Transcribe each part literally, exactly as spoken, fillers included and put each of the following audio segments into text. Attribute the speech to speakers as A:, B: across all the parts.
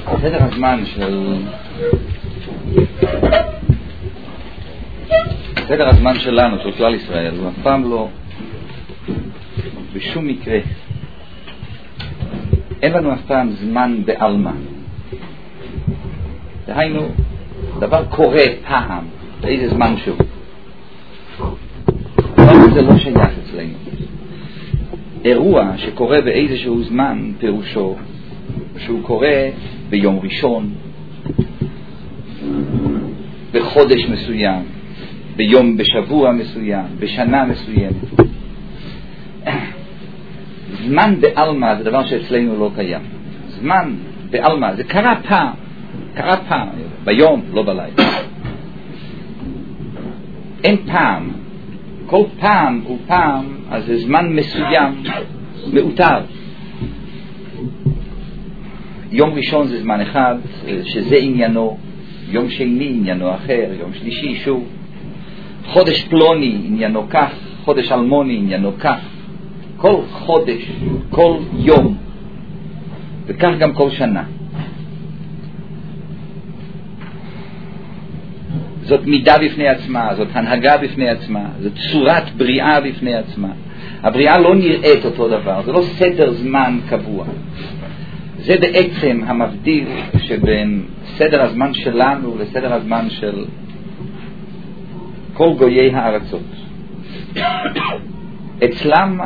A: סדר הזמן של סדר הזמן שלנו, של כלל ישראל, הוא אף פעם לא, בשום מקרה אין לנו אף פעם זמן בעלמא. דהיינו, דבר קורה פעם באיזה זמן שהוא, אבל זה לא שייך אצלנו. אירוע שקורה באיזשהו זמן פירושו שהוא קורה ביום ראשון, בחודש מסוים, ביום בשבוע מסוים, בשנה מסוימת. זמן בעלמא זה דבר שאצלנו לא קיים. זמן בעלמא זה קרה פעם, קרה פעם, ביום, לא בלילה. אין פעם. כל פעם הוא פעם, אז זה זמן מסוים, מאותר. יום ראשון זה זמן אחד, שזה עניינו, יום שני עניינו אחר, יום שלישי שוב. חודש פלוני עניינו כך, חודש אלמוני עניינו כך. כל חודש, כל יום, וכך גם כל שנה. זאת מידה בפני עצמה, זאת הנהגה בפני עצמה, זאת צורת בריאה בפני עצמה. הבריאה לא נראית אותו דבר, זה לא סדר זמן קבוע. זה בעצם המבדיל שבין סדר הזמן שלנו לסדר הזמן של כל גויי הארצות. אצלם,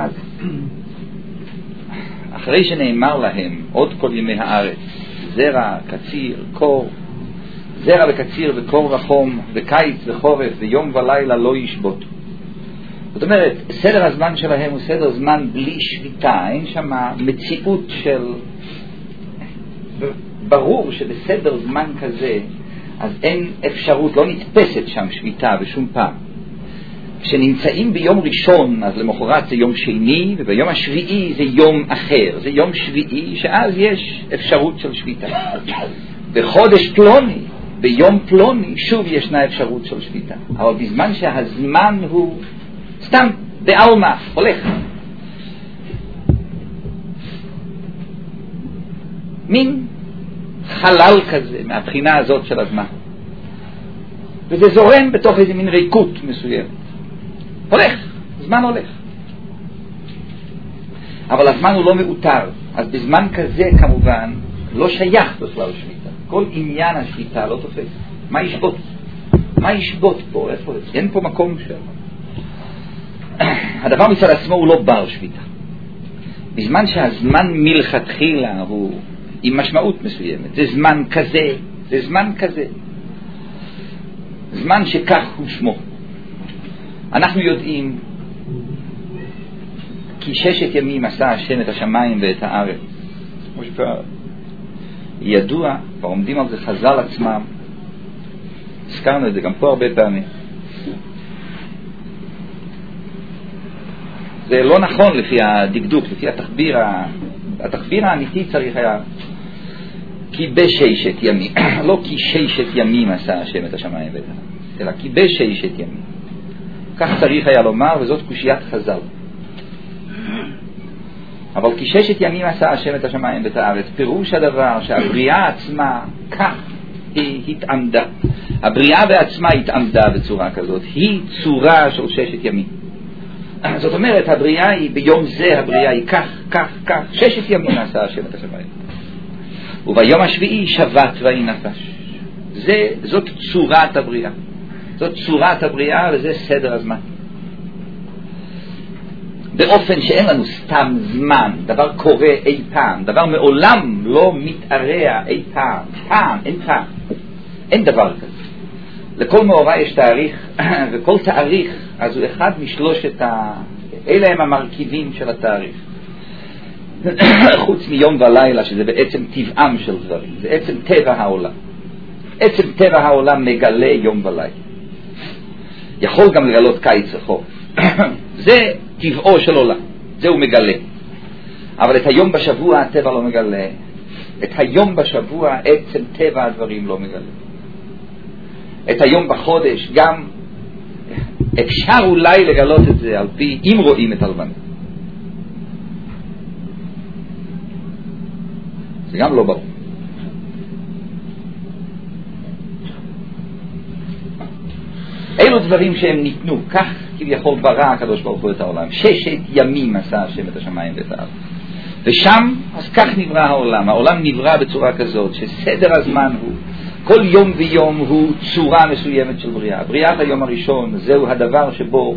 A: אחרי שנאמר להם עוד כל ימי הארץ, זרע, קציר, קור, זרע וקציר וקור וחום וקיץ וחורף ויום ולילה לא ישבות. זאת אומרת, סדר הזמן שלהם הוא סדר זמן בלי שביתה. אין שם מציאות של... ברור שבסדר זמן כזה אז אין אפשרות, לא נתפסת שם שביתה בשום פעם. כשנמצאים ביום ראשון אז למחרת זה יום שני, וביום השביעי זה יום אחר, זה יום שביעי שאז יש אפשרות של שביתה. בחודש פלוני, ביום פלוני, שוב ישנה אפשרות של שביתה. אבל בזמן שהזמן הוא סתם בעלמא, הולך. מין חלל כזה מהבחינה הזאת של הזמן. וזה זורם בתוך איזה מין ריקות מסוימת. הולך, זמן הולך. אבל הזמן הוא לא מאותר. אז בזמן כזה כמובן לא שייך בכלל שביתה. כל עניין השביתה לא תופס. מה ישבות? מה ישבות פה? איפה? אין פה מקום שם. הדבר מצד עצמו הוא לא בר שביתה. בזמן שהזמן מלכתחילה הוא עם משמעות מסוימת. זה זמן כזה, זה זמן כזה. זמן שכך הוא שמו. אנחנו יודעים כי ששת ימים עשה השם את השמיים ואת הארץ. כמו שכבר ידוע, כבר עומדים על זה חז"ל עצמם. הזכרנו את זה גם פה הרבה פעמים. זה לא נכון לפי הדקדוק, לפי התחביר, התחביר האמיתי צריך היה כי בששת ימים, לא כי ששת ימים עשה השם את השמיים ואת הארץ, אלא כי בששת ימים. כך צריך היה לומר, וזאת קושיית חז"ל. אבל כי ששת ימים עשה השם את השמיים ואת הארץ, פירוש הדבר שהבריאה עצמה כך היא התעמדה. הבריאה בעצמה התעמדה בצורה כזאת, היא צורה של ששת ימים. זאת אומרת, הבריאה היא ביום זה, הבריאה היא כך, כך, כך, ששת ימים עשה השם את השמיים. וביום השביעי שבת ויהי נפש. זה, זאת צורת הבריאה. זאת צורת הבריאה וזה סדר הזמן. באופן שאין לנו סתם זמן, דבר קורה אי פעם, דבר מעולם לא מתארע אי פעם, פעם, אין פעם, אין דבר כזה. לכל מאורע יש תאריך, וכל תאריך אז הוא אחד משלושת ה... אלה הם המרכיבים של התאריך. חוץ מיום ולילה שזה בעצם טבעם של דברים, זה עצם טבע העולם. עצם טבע העולם מגלה יום ולילה. יכול גם לגלות קיץ וחורף. זה טבעו של עולם, זה הוא מגלה. אבל את היום בשבוע הטבע לא מגלה. את היום בשבוע עצם טבע הדברים לא מגלה. את היום בחודש גם אפשר אולי לגלות את זה על פי אם רואים את הלבנה. זה גם לא ברור. דברים שהם ניתנו, כך כביכול ברא הקדוש ברוך הוא את העולם. ששת ימים עשה השם את השמיים ואת הארץ, ושם אז כך נברא העולם. העולם נברא בצורה כזאת שסדר הזמן הוא כל יום ויום הוא צורה מסוימת של בריאה. בריאת היום הראשון זהו הדבר שבו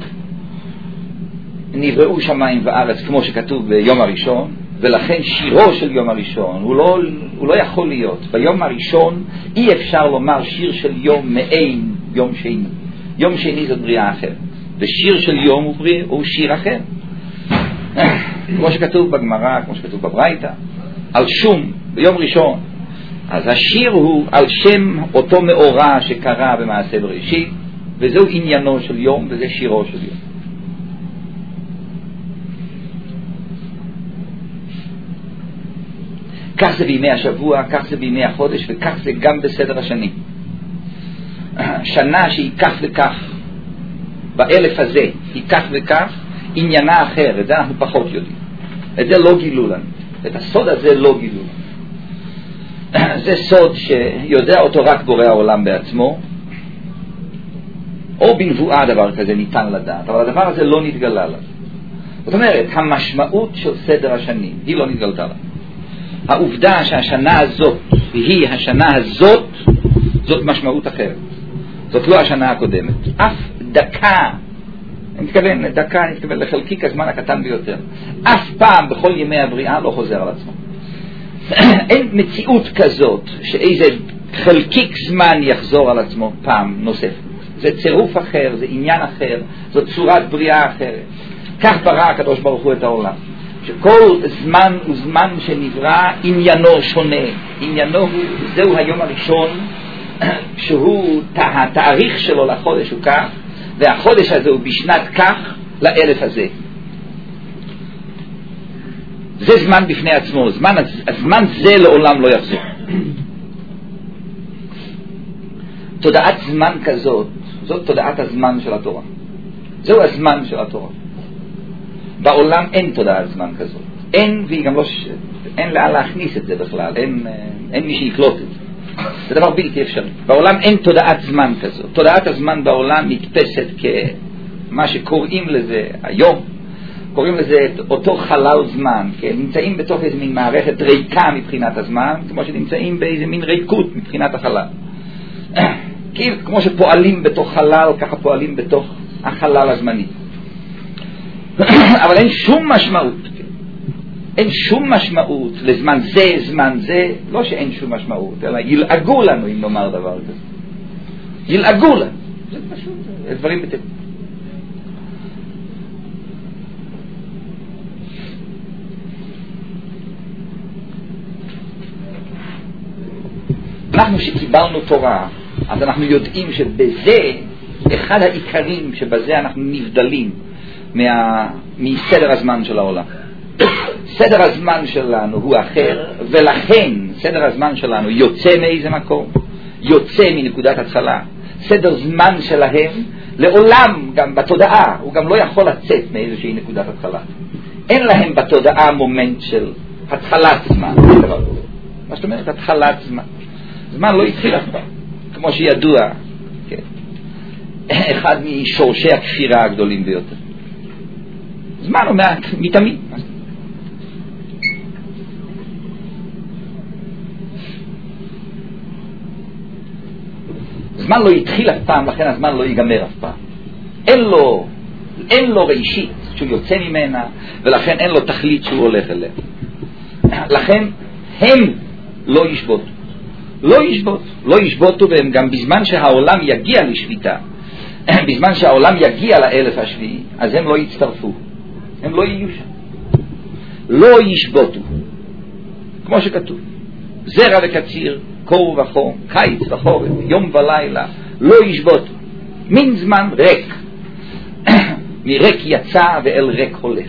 A: נבראו שמיים וארץ, כמו שכתוב ביום הראשון, ולכן שירו של יום הראשון הוא לא, הוא לא יכול להיות. ביום הראשון אי אפשר לומר שיר של יום מעין יום שני. יום שני זאת בריאה אחרת, ושיר של יום הוא, בריא, הוא שיר אחר, כמו שכתוב בגמרא, כמו שכתוב בברייתא על שום ביום ראשון. אז השיר הוא על שם אותו מאורע שקרה במעשה בראשית, וזהו עניינו של יום, וזה שירו של יום. כך זה בימי השבוע, כך זה בימי החודש, וכך זה גם בסדר השנים. שנה שהיא כך וכך, באלף הזה היא כך וכך, עניינה אחר, את זה אנחנו פחות יודעים. את זה לא גילו לנו, את הסוד הזה לא גילו לנו. זה סוד שיודע אותו רק בורא העולם בעצמו, או בנבואה דבר כזה ניתן לדעת, אבל הדבר הזה לא נתגלה לנו. זאת אומרת, המשמעות של סדר השנים היא לא נתגלתה לנו. העובדה שהשנה הזאת והיא השנה הזאת, זאת משמעות אחרת. זאת לא השנה הקודמת. אף דקה, אני מתכוון, דקה, אני מתכוון לחלקיק הזמן הקטן ביותר, אף פעם בכל ימי הבריאה לא חוזר על עצמו. אין מציאות כזאת שאיזה חלקיק זמן יחזור על עצמו פעם נוספת. זה צירוף אחר, זה עניין אחר, זאת צורת בריאה אחרת. כך ברא הקדוש ברוך הוא את העולם, שכל זמן וזמן שנברא עניינו שונה. עניינו הוא, זהו היום הראשון, שהוא התאריך שלו לחודש הוא כך, והחודש הזה הוא בשנת כך לאלף הזה. זה זמן בפני עצמו. זמן, הזמן זה לעולם לא יחזור. תודעת זמן כזאת, זאת תודעת הזמן של התורה. זהו הזמן של התורה. בעולם אין תודעת זמן כזאת. אין, והיא גם לא, אין לאן להכניס את זה בכלל. אין, אין מי שיקלוט את זה. זה דבר בלתי אפשרי. בעולם אין תודעת זמן כזאת. תודעת הזמן בעולם נתפסת כמה שקוראים לזה היום, קוראים לזה אותו חלל זמן, כן? נמצאים בתוך איזה מין מערכת ריקה מבחינת הזמן, כמו שנמצאים באיזה מין ריקות מבחינת החלל. כמו שפועלים בתוך חלל, ככה פועלים בתוך החלל הזמני. אבל אין שום משמעות, אין שום משמעות לזמן זה, זמן זה, לא שאין שום משמעות, אלא ילעגו לנו אם נאמר דבר כזה. ילעגו לנו. זה פשוט, זה דברים בטבע. אנחנו שקיבלנו תורה, אז אנחנו יודעים שבזה, אחד העיקרים שבזה אנחנו נבדלים מה, מסדר הזמן של העולם. סדר הזמן שלנו הוא אחר, ולכן סדר הזמן שלנו יוצא מאיזה מקום, יוצא מנקודת התחלה. סדר זמן שלהם לעולם גם בתודעה, הוא גם לא יכול לצאת מאיזושהי נקודת התחלה. אין להם בתודעה מומנט של התחלת זמן. מה זאת אומרת? התחלת זמן. זמן לא התחיל אף פעם, כמו שידוע, כן. אחד משורשי הכפירה הגדולים ביותר. זמן הוא מתמיד. זמן לא התחיל אף פעם, לכן הזמן לא ייגמר אף פעם. אין לו, אין לו ראשית שהוא יוצא ממנה, ולכן אין לו תכלית שהוא הולך אליה. לכן הם לא ישבותו. לא ישבות, לא ישבותו, והם גם בזמן שהעולם יגיע לשביתה, בזמן שהעולם יגיע לאלף השביעי, אז הם לא יצטרפו, הם לא יהיו שם. לא ישבותו, כמו שכתוב, זרע וקציר, קור וחום, קיץ וחורף, יום ולילה, לא ישבותו. מין זמן ריק, מריק יצא ואל ריק הולך,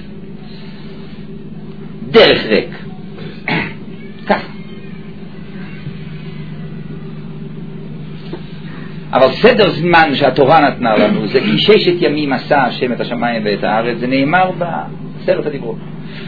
A: דרך ריק. כך. אבל סדר זמן שהתורה נתנה לנו זה כי ששת ימים עשה השם את השמיים ואת הארץ, זה נאמר בעשרת הדיברות,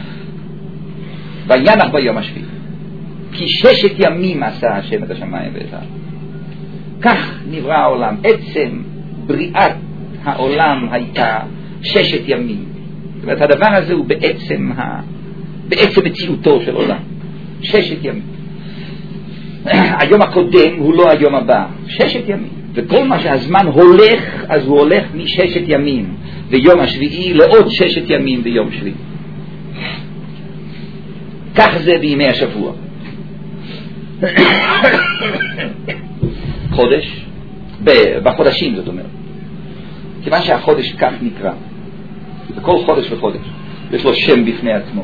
A: וינח ביום השביעי, כי ששת ימים עשה השם את השמיים ואת הארץ. כך נברא העולם. עצם בריאת העולם הייתה ששת ימים. זאת אומרת, הדבר הזה הוא בעצם, ה... בעצם מציאותו של עולם. ששת ימים. היום הקודם הוא לא היום הבא. ששת ימים. וכל מה שהזמן הולך, אז הוא הולך מששת ימים ויום השביעי לעוד ששת ימים ויום שביעי. כך זה בימי השבוע. חודש, בחודשים זאת אומרת. כיוון שהחודש כך נקרא, וכל חודש וחודש יש לו שם בפני עצמו.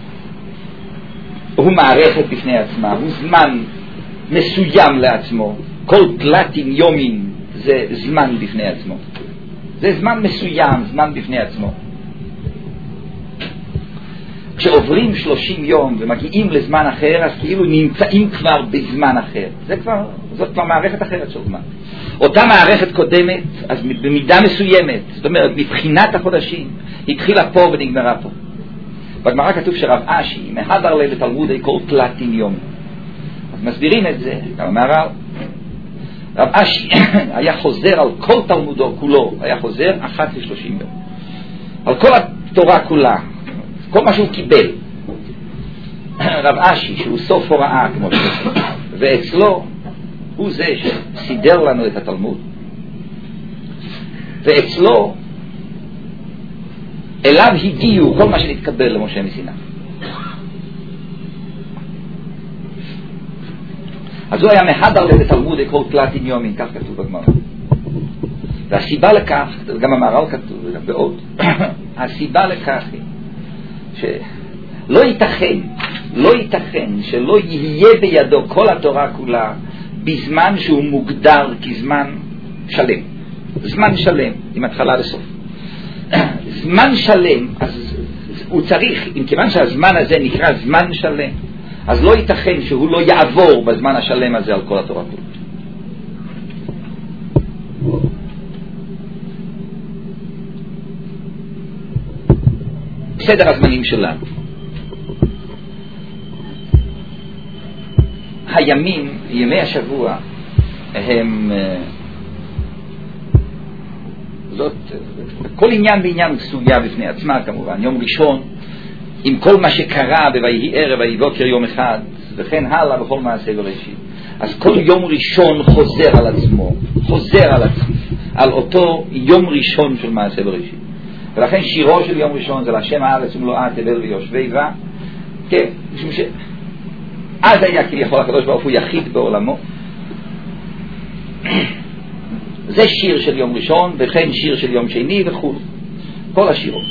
A: הוא מערכת בפני עצמה, הוא זמן מסוים לעצמו. כל תלתים יומים זה זמן בפני עצמו. זה זמן מסוים, זמן בפני עצמו. כשעוברים שלושים יום ומגיעים לזמן אחר, אז כאילו נמצאים כבר בזמן אחר. זה כבר, זאת כבר מערכת אחרת של זמן. אותה מערכת קודמת, אז במידה מסוימת, זאת אומרת, מבחינת החודשים, התחילה פה ונגמרה פה. בגמרא כתוב שרב אשי, מהדר לב בתלמודי כל תלתים יום. אז מסבירים את זה, גם מהר"ל. רב אשי היה חוזר על כל תלמודו כולו, היה חוזר אחת לשלושים יום. על כל התורה כולה, כל מה שהוא קיבל. רב אשי, שהוא סוף הוראה, כמו שזה, ואצלו, הוא זה שסידר לנו את התלמוד. ואצלו, אליו הגיעו כל מה שנתקבל למשה מסיני. אז הוא היה מהדר לב בתלמוד כל תלתים יומים, כך כתוב בגמרא. והסיבה לכך, גם המהר"ל כתוב, וגם בעוד, הסיבה לכך היא שלא ייתכן, לא ייתכן שלא יהיה בידו כל התורה כולה בזמן שהוא מוגדר כזמן שלם. זמן שלם, עם התחלה לסוף. זמן שלם, אז הוא צריך, אם כיוון שהזמן הזה נקרא זמן שלם, אז לא ייתכן שהוא לא יעבור בזמן השלם הזה על כל התורה כולה. סדר הזמנים שלנו. הימים, ימי השבוע, הם זאת, כל עניין בעניין סוגיה בפני עצמה כמובן. יום ראשון, עם כל מה שקרה בויהי ערב ויהי בוקר יום אחד, וכן הלאה בכל מעשה בראשית. אז כל יום ראשון חוזר על עצמו, חוזר על עצמו, על אותו יום ראשון של מעשה בראשית. ולכן שירו של יום ראשון זה להשם הארץ ומלואה תבל ויושבי בה. כן, משום ש... אז היה כביכול הקדוש ברוך הוא יחיד בעולמו. זה שיר של יום ראשון, וכן שיר של יום שני וכו'. כל השירות.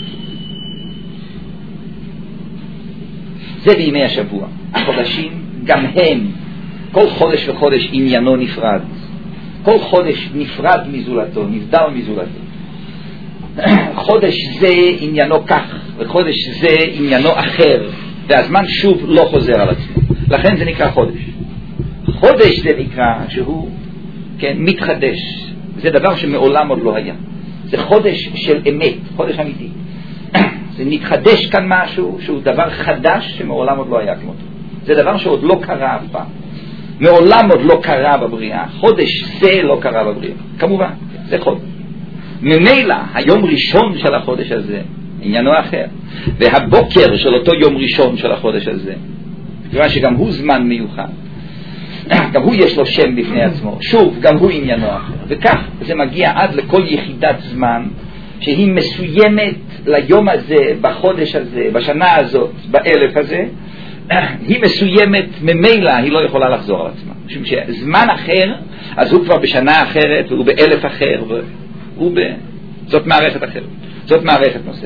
A: זה בימי השבוע. החודשים גם הם, כל חודש וחודש עניינו נפרד. כל חודש נפרד מזולתו, נבדל מזולתו. חודש זה עניינו כך, וחודש זה עניינו אחר, והזמן שוב לא חוזר על עצמו. לכן זה נקרא חודש. חודש זה נקרא שהוא, כן, מתחדש. זה דבר שמעולם עוד לא היה. זה חודש של אמת, חודש אמיתי. זה מתחדש כאן משהו שהוא דבר חדש שמעולם עוד לא היה כמותו. זה דבר שעוד לא קרה אף פעם. מעולם עוד לא קרה בבריאה. חודש זה לא קרה בבריאה. כמובן, זה חודש. ממילא, היום ראשון של החודש הזה, עניינו אחר. והבוקר של אותו יום ראשון של החודש הזה, כיוון שגם הוא זמן מיוחד. גם הוא יש לו שם בפני עצמו. שוב, גם הוא עניינו אחר. וכך זה מגיע עד לכל יחידת זמן, שהיא מסוימת ליום הזה, בחודש הזה, בשנה הזאת, באלף הזה, היא מסוימת ממילא, היא לא יכולה לחזור על עצמה. משום שזמן אחר, אז הוא כבר בשנה אחרת, והוא באלף אחר, והוא ב... זאת מערכת אחרת. זאת מערכת נוספת.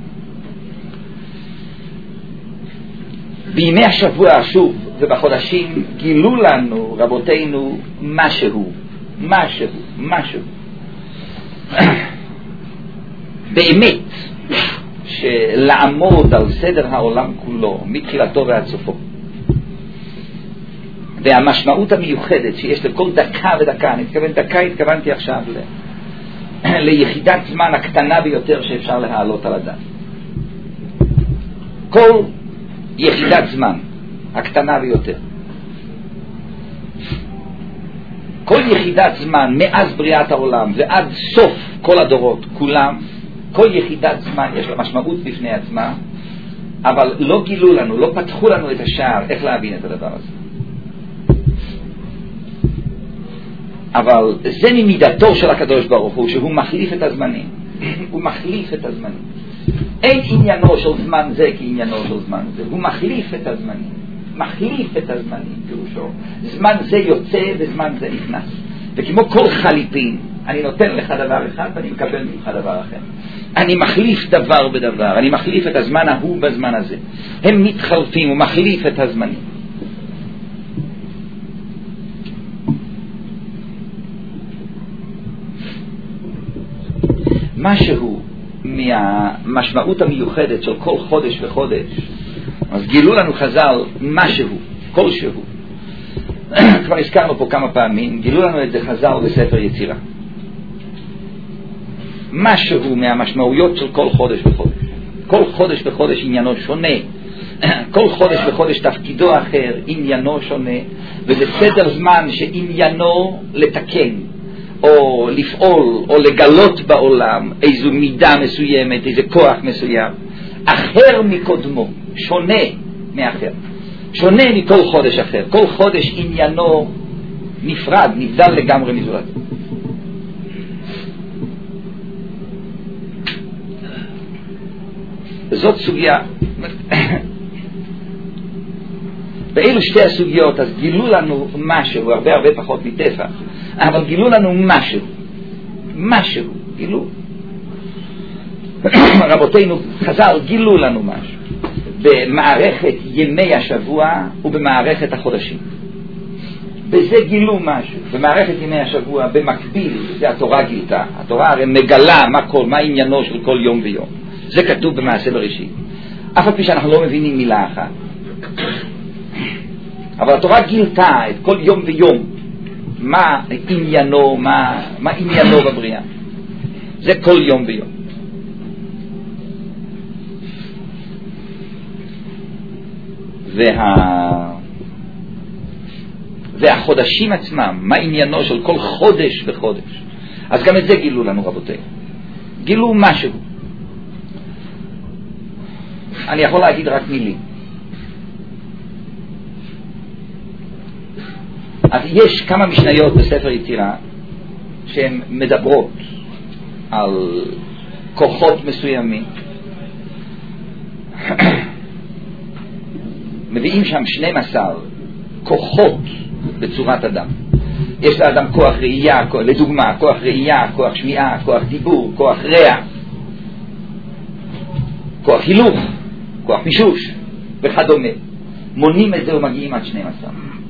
A: בימי השבוע, שוב, ובחודשים, גילו לנו, רבותינו, משהו, משהו, משהו. באמת, שלעמוד על סדר העולם כולו, מתחילתו ועד סופו. והמשמעות המיוחדת שיש לכל דקה ודקה, אני מתכוון דקה, התכוונתי עכשיו ל... ליחידת זמן הקטנה ביותר שאפשר להעלות על הדעת. כל יחידת זמן הקטנה ביותר כל יחידת זמן מאז בריאת העולם ועד סוף כל הדורות כולם, כל יחידת זמן יש לה משמעות בפני עצמה, אבל לא גילו לנו, לא פתחו לנו את השער איך להבין את הדבר הזה. אבל זה ממידתו של הקדוש ברוך הוא, שהוא מחליף את הזמנים. הוא מחליף את הזמנים. אין עניינו של זמן זה כעניינו של זמן זה. הוא מחליף את הזמנים. מחליף את הזמנים, פירושו. זמן זה יוצא וזמן זה נכנס. וכמו כל חליפין, אני נותן לך דבר אחד ואני מקבל ממך דבר אחר. אני מחליף דבר בדבר. אני מחליף את הזמן ההוא בזמן הזה. הם מתחלפים, הוא מחליף את הזמנים. משהו מהמשמעות המיוחדת של כל חודש וחודש, אז גילו לנו חז"ל משהו, כלשהו. כבר הזכרנו פה כמה פעמים, גילו לנו את זה חז"ל בספר יצירה. משהו מהמשמעויות של כל חודש וחודש. כל חודש וחודש עניינו שונה. כל חודש וחודש תפקידו אחר, עניינו שונה, וזה סדר זמן שעניינו לתקן. או לפעול, או לגלות בעולם איזו מידה מסוימת, איזה כוח מסוים, אחר מקודמו, שונה מאחר, שונה מכל חודש אחר. כל חודש עניינו נפרד, נבדל לגמרי מזולת. זאת סוגיה. באילו שתי הסוגיות, אז גילו לנו משהו, הרבה הרבה פחות מטפח, אבל גילו לנו משהו, משהו, גילו. רבותינו חז"ל גילו לנו משהו, במערכת ימי השבוע ובמערכת החודשים. בזה גילו משהו, במערכת ימי השבוע, במקביל, זה התורה גילתה. התורה הרי מגלה מה, כל, מה עניינו של כל יום ויום. זה כתוב במעשה בראשית. אף על פי שאנחנו לא מבינים מילה אחת. אבל התורה גילתה את כל יום ויום מה עניינו, מה, מה עניינו בבריאה. זה כל יום ויום. וה... והחודשים עצמם, מה עניינו של כל חודש וחודש. אז גם את זה גילו לנו רבותינו. גילו משהו. אני יכול להגיד רק מילים. אז יש כמה משניות בספר יצירה שהן מדברות על כוחות מסוימים. מביאים שם שנים עשר כוחות בצורת אדם. יש לאדם כוח ראייה, כוח, לדוגמה, כוח ראייה, כוח שמיעה, כוח דיבור, כוח ריח, כוח הילוך, כוח מישוש וכדומה. מונים את זה ומגיעים עד שנים עשר.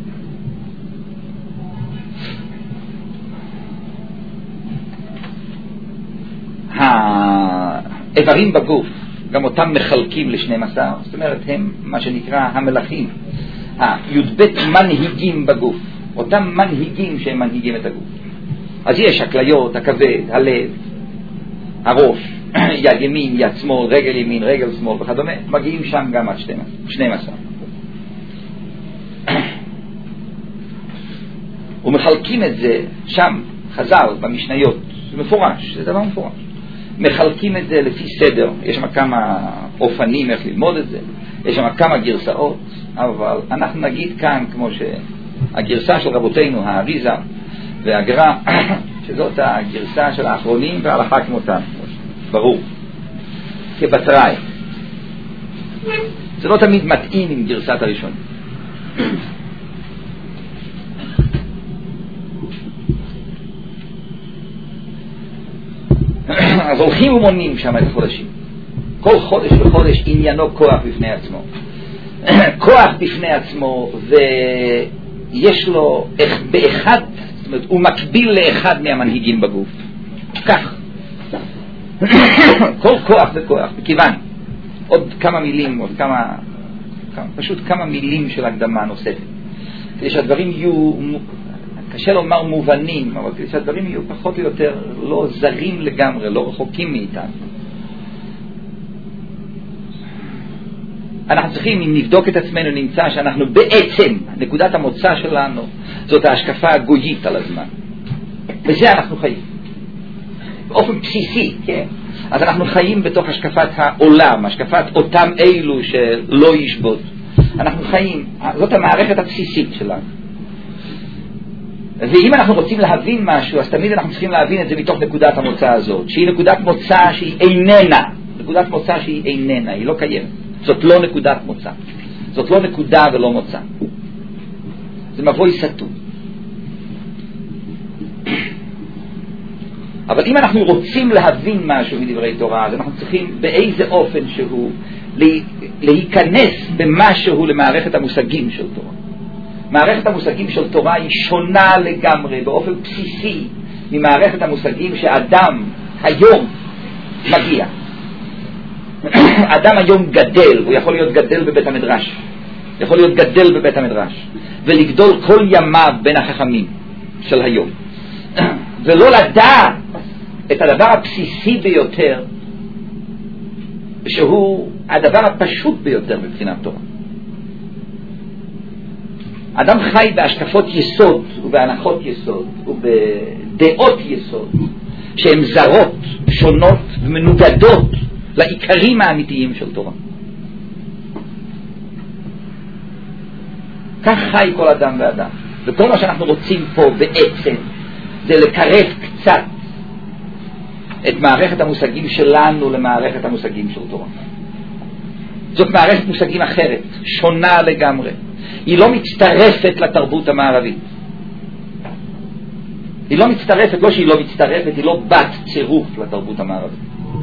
A: האיברים בגוף, גם אותם מחלקים לשנים עשר, זאת אומרת הם מה שנקרא המלאכים, הי"ב מנהיגים בגוף, אותם מנהיגים שהם מנהיגים את הגוף. אז יש הכליות, הכבד, הלב, הראש, יד ימין, יד שמאל, רגל ימין, רגל שמאל וכדומה, מגיעים שם גם עד שנים עשר. ומחלקים את זה שם, חז"ל במשניות, זה מפורש, זה דבר מפורש. מחלקים את זה לפי סדר, יש שם כמה אופנים איך ללמוד את זה, יש שם כמה גרסאות, אבל אנחנו נגיד כאן כמו שהגרסה של רבותינו, האריזה והגר"א, שזאת הגרסה של האחרונים וההלכה כמותם, ברור, כבתראי. זה לא תמיד מתאים עם גרסת הראשון. אז הולכים ומונים שם את החודשים. כל חודש וחודש עניינו כוח בפני עצמו. כוח בפני עצמו, ויש לו באחד, זאת אומרת, הוא מקביל לאחד מהמנהיגים בגוף. כך. כל כוח וכוח, בכיוון. עוד כמה מילים, עוד כמה, כמה, פשוט כמה מילים של הקדמה נוספת. כדי שהדברים יהיו, קשה לומר מובנים, אבל כדי שהדברים יהיו פחות או יותר לא זרים לגמרי, לא רחוקים מאיתנו. אנחנו צריכים, אם נבדוק את עצמנו, נמצא שאנחנו בעצם, נקודת המוצא שלנו, זאת ההשקפה הגויית על הזמן. וזה אנחנו חיים. באופן בסיסי, כן? אז אנחנו חיים בתוך השקפת העולם, השקפת אותם אלו שלא ישבות. אנחנו חיים, זאת המערכת הבסיסית שלנו. ואם אנחנו רוצים להבין משהו, אז תמיד אנחנו צריכים להבין את זה מתוך נקודת המוצא הזאת, שהיא נקודת מוצא שהיא איננה, נקודת מוצא שהיא איננה, היא לא קיימת. זאת לא נקודת מוצא. זאת לא נקודה ולא מוצא. זה מבוי סתום. אבל אם אנחנו רוצים להבין משהו מדברי תורה, אז אנחנו צריכים באיזה אופן שהוא להיכנס במשהו למערכת המושגים של תורה. מערכת המושגים של תורה היא שונה לגמרי, באופן בסיסי, ממערכת המושגים שאדם היום מגיע. אדם היום גדל, הוא יכול להיות גדל בבית המדרש, יכול להיות גדל בבית המדרש, ולגדול כל ימיו בין החכמים של היום. ולא לדעת את הדבר הבסיסי ביותר, שהוא הדבר הפשוט ביותר מבחינת תורה. אדם חי בהשקפות יסוד ובהנחות יסוד ובדעות יסוד שהן זרות, שונות ומנוגדות לעיקרים האמיתיים של תורה. כך חי כל אדם ואדם. וכל מה שאנחנו רוצים פה בעצם זה לקרב קצת את מערכת המושגים שלנו למערכת המושגים של תורה. זאת מערכת מושגים אחרת, שונה לגמרי. היא לא מצטרפת לתרבות המערבית. היא לא מצטרפת, לא שהיא לא מצטרפת, היא לא בת צירוף לתרבות המערבית.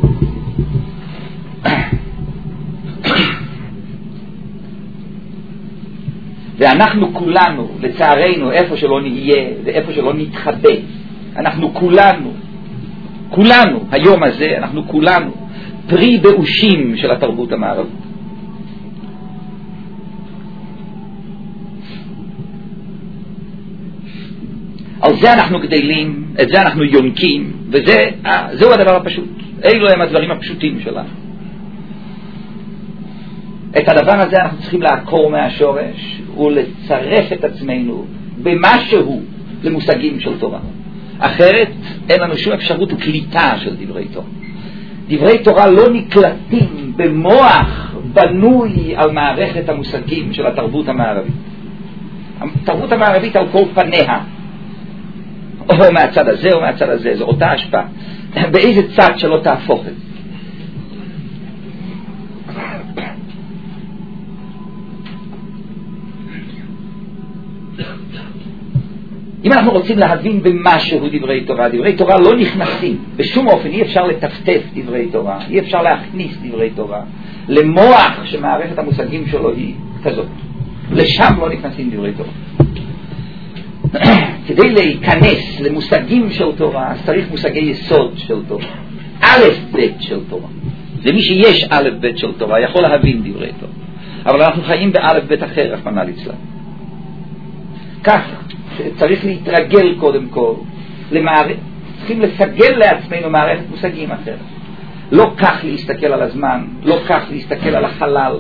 A: ואנחנו כולנו, לצערנו, איפה שלא נהיה ואיפה שלא נתחבא, אנחנו כולנו, כולנו, היום הזה, אנחנו כולנו פרי באושים של התרבות המערבית. על זה אנחנו גדלים, את זה אנחנו יונקים, וזהו הדבר הפשוט. אלו הם הדברים הפשוטים שלנו. את הדבר הזה אנחנו צריכים לעקור מהשורש ולצרף את עצמנו במשהו למושגים של תורה. אחרת אין לנו שום אפשרות קליטה של דברי תורה. דברי תורה לא נקלטים במוח בנוי על מערכת המושגים של התרבות המערבית. התרבות המערבית על כל פניה, או מהצד הזה או מהצד הזה, זו אותה השפעה. באיזה צד שלא תהפוך את זה. אם אנחנו רוצים להבין במשהו דברי תורה, דברי תורה לא נכנסים, בשום אופן אי אפשר לטפטף דברי תורה, אי אפשר להכניס דברי תורה למוח שמערכת המושגים שלו היא כזאת. לשם לא נכנסים דברי תורה. כדי להיכנס למושגים של תורה, אז צריך מושגי יסוד של תורה. א' ב' של תורה. למי שיש א' ב' של תורה יכול להבין דברי תורה. אבל אנחנו חיים בא' ב' אחר, רחמנא ליצלן. כך צריך להתרגל קודם כל למערכת, צריכים לסגל לעצמנו מערכת מושגים אחרת. לא כך להסתכל על הזמן, לא כך להסתכל על החלל.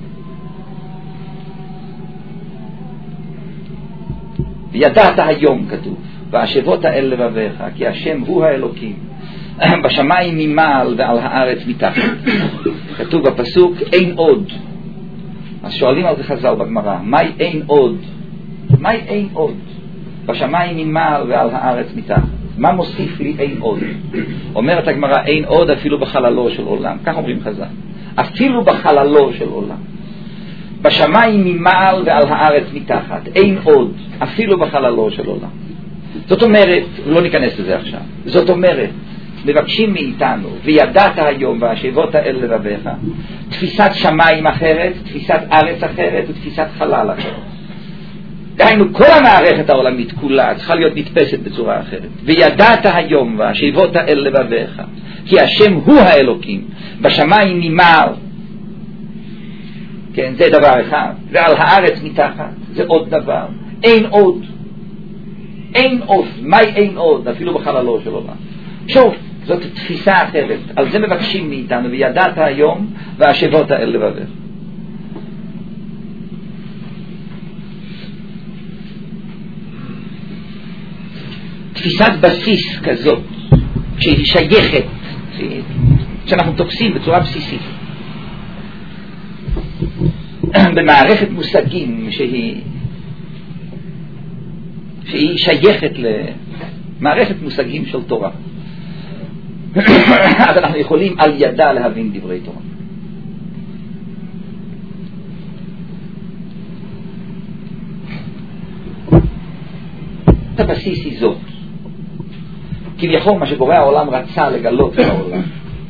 A: וידעת היום כתוב, והשבות אל לבביך, כי השם הוא האלוקים, בשמיים ממעל ועל הארץ מתחת. כתוב בפסוק אין עוד. אז שואלים על זה חז"ל בגמרא, מהי אין עוד? מהי אין עוד? בשמיים ממעל ועל הארץ מתחת. מה מוסיף לי אין עוד? אומרת הגמרא, אין עוד אפילו בחללו של עולם. כך אומרים חז"ל, אפילו בחללו של עולם. בשמיים ממעל ועל הארץ מתחת, אין עוד, אפילו בחללו של עולם. זאת אומרת, לא ניכנס לזה עכשיו, זאת אומרת, מבקשים מאיתנו, וידעת היום והשבות אל לבביך, תפיסת שמיים אחרת, תפיסת ארץ אחרת ותפיסת חלל אחרת. דהיינו, כל המערכת העולמית כולה צריכה להיות נתפסת בצורה אחרת. וידעת היום והשבות אל לבביך, כי השם הוא האלוקים, בשמיים ממעל, כן, זה דבר אחד, ועל הארץ מתחת, זה עוד דבר. אין עוד. אין עוד. מה אין עוד? אפילו בחללו של עולם. שוב, זאת תפיסה אחרת. על זה מבקשים מאיתנו, וידעת היום והשבות אל לבביך. תפיסת בסיס כזאת, שהיא שייכת, שאנחנו תופסים בצורה בסיסית, במערכת מושגים שהיא, שהיא שייכת למערכת מושגים של תורה. אז אנחנו יכולים על ידה להבין דברי תורה. את הבסיס היא זאת. כביכול מה שבורא העולם רצה לגלות בעולם.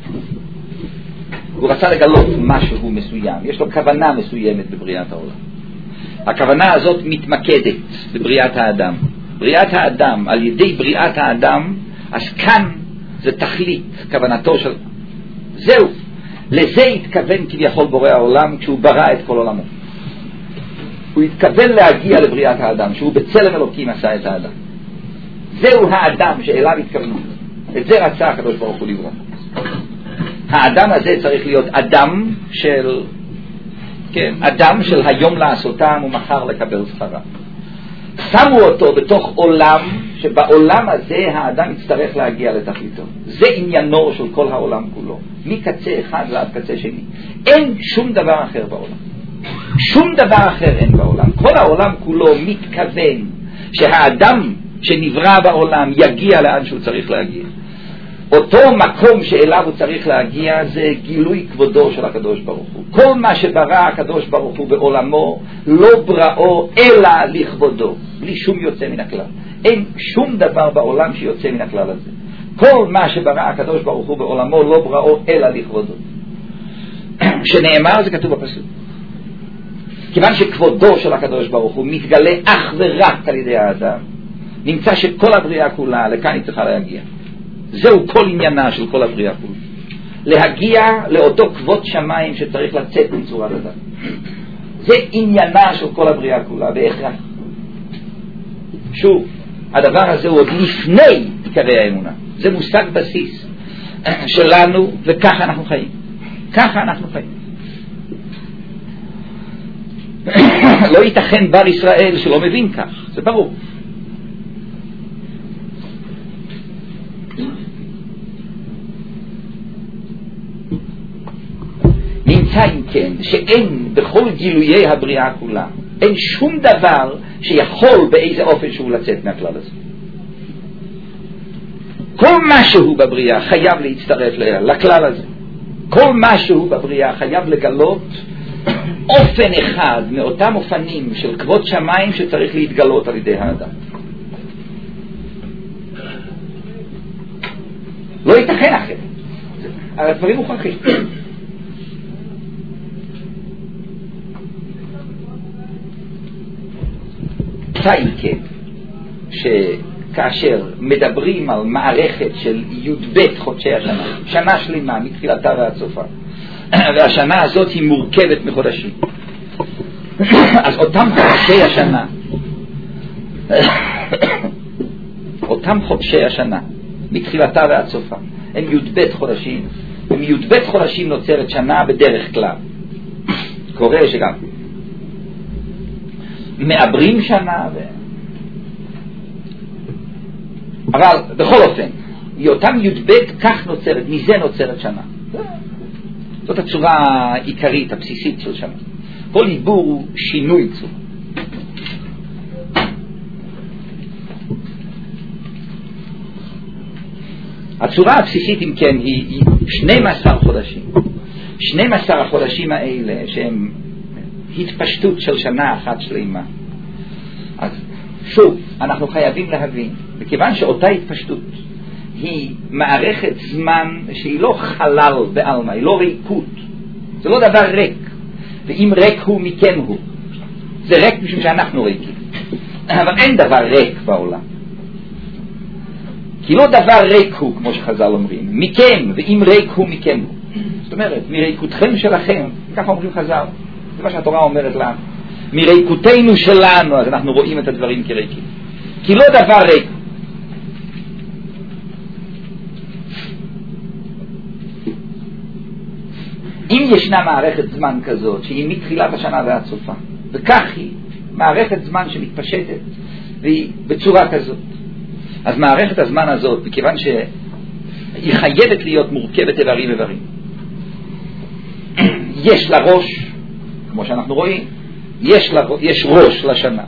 A: הוא רצה לגלות משהו מסוים. יש לו כוונה מסוימת בבריאת העולם. הכוונה הזאת מתמקדת בבריאת האדם. בריאת האדם, על ידי בריאת האדם, אז כאן זה תכלית כוונתו של... זהו. לזה התכוון כביכול בורא העולם כשהוא ברא את כל עולמו. הוא התכוון להגיע לבריאת האדם, שהוא בצלם אלוקים עשה את האדם. זהו האדם שאליו התכוונו. את זה רצה הקדוש ברוך הוא לברוא. האדם הזה צריך להיות אדם של, כן, אדם של היום לעשותם ומחר לקבל שכרה. שמו אותו בתוך עולם, שבעולם הזה האדם יצטרך להגיע לתכליתו. זה עניינו של כל העולם כולו, מקצה אחד ועד קצה שני. אין שום דבר אחר בעולם. שום דבר אחר אין בעולם. כל העולם כולו מתכוון שהאדם שנברא בעולם יגיע לאן שהוא צריך להגיע. אותו מקום שאליו הוא צריך להגיע זה גילוי כבודו של הקדוש ברוך הוא. כל מה שברא הקדוש ברוך הוא בעולמו לא בראו אלא לכבודו, בלי שום יוצא מן הכלל. אין שום דבר בעולם שיוצא מן הכלל הזה. כל מה שברא הקדוש ברוך הוא בעולמו לא בראו אלא לכבודו. שנאמר, זה כתוב בפסוק, כיוון שכבודו של הקדוש ברוך הוא מתגלה אך ורק על ידי האדם, נמצא שכל הבריאה כולה לכאן היא צריכה להגיע. זהו כל עניינה של כל הבריאה כולה, להגיע לאותו כבוד שמיים שצריך לצאת מצורת אדם. זה עניינה של כל הבריאה כולה בהכרח. שוב, הדבר הזה הוא עוד לפני עיקרי האמונה. זה מושג בסיס שלנו, וככה אנחנו חיים. ככה אנחנו חיים. לא ייתכן בר ישראל שלא מבין כך, זה ברור. נמצא אם כן שאין בכל גילויי הבריאה כולה, אין שום דבר שיכול באיזה אופן שהוא לצאת מהכלל הזה. כל משהו בבריאה חייב להצטרף לכלל הזה. כל משהו בבריאה חייב לגלות אופן אחד מאותם אופנים של כבוד שמיים שצריך להתגלות על ידי האדם. לא ייתכן אחרת. הדברים מוכרחים. תאי כן, שכאשר מדברים על מערכת של י"ב חודשי השנה, שנה שלמה מתחילתה ועד סופה, והשנה הזאת היא מורכבת מחודשים, אז אותם חודשי השנה, אותם חודשי השנה מתחילתה ועד סופה, הם י"ב חודשים, ומי"ב חודשים נוצרת שנה בדרך כלל. קורה שגם מעברים שנה ו... אבל בכל אופן מאותם י"ב כך נוצרת, מזה נוצרת שנה. זאת הצורה העיקרית הבסיסית של שנה. כל עיבור הוא שינוי צורה. הצורה הבסיסית אם כן היא, היא שנים עשר חודשים. שנים עשר החודשים האלה שהם התפשטות של שנה אחת שלמה. אז שוב, אנחנו חייבים להבין, מכיוון שאותה התפשטות היא מערכת זמן שהיא לא חלל בעלמא, היא לא ריקות, זה לא דבר ריק, ואם ריק הוא מכם הוא, זה ריק משום שאנחנו ריקים, אבל אין דבר ריק בעולם, כי לא דבר ריק הוא כמו שחז"ל אומרים, מכם, ואם ריק הוא מכם הוא, זאת אומרת מריקותכם שלכם, ככה אומרים חז"ל, זה מה שהתורה אומרת לנו, מריקותנו שלנו, אז אנחנו רואים את הדברים כריקים, כי לא דבר ריק. אם ישנה מערכת זמן כזאת שהיא מתחילת השנה ועד סופה, וכך היא מערכת זמן שמתפשטת והיא בצורה כזאת, אז מערכת הזמן הזאת, מכיוון שהיא חייבת להיות מורכבת איברים איברים, יש לה ראש, כמו שאנחנו רואים, יש, לה, יש ראש לשנה.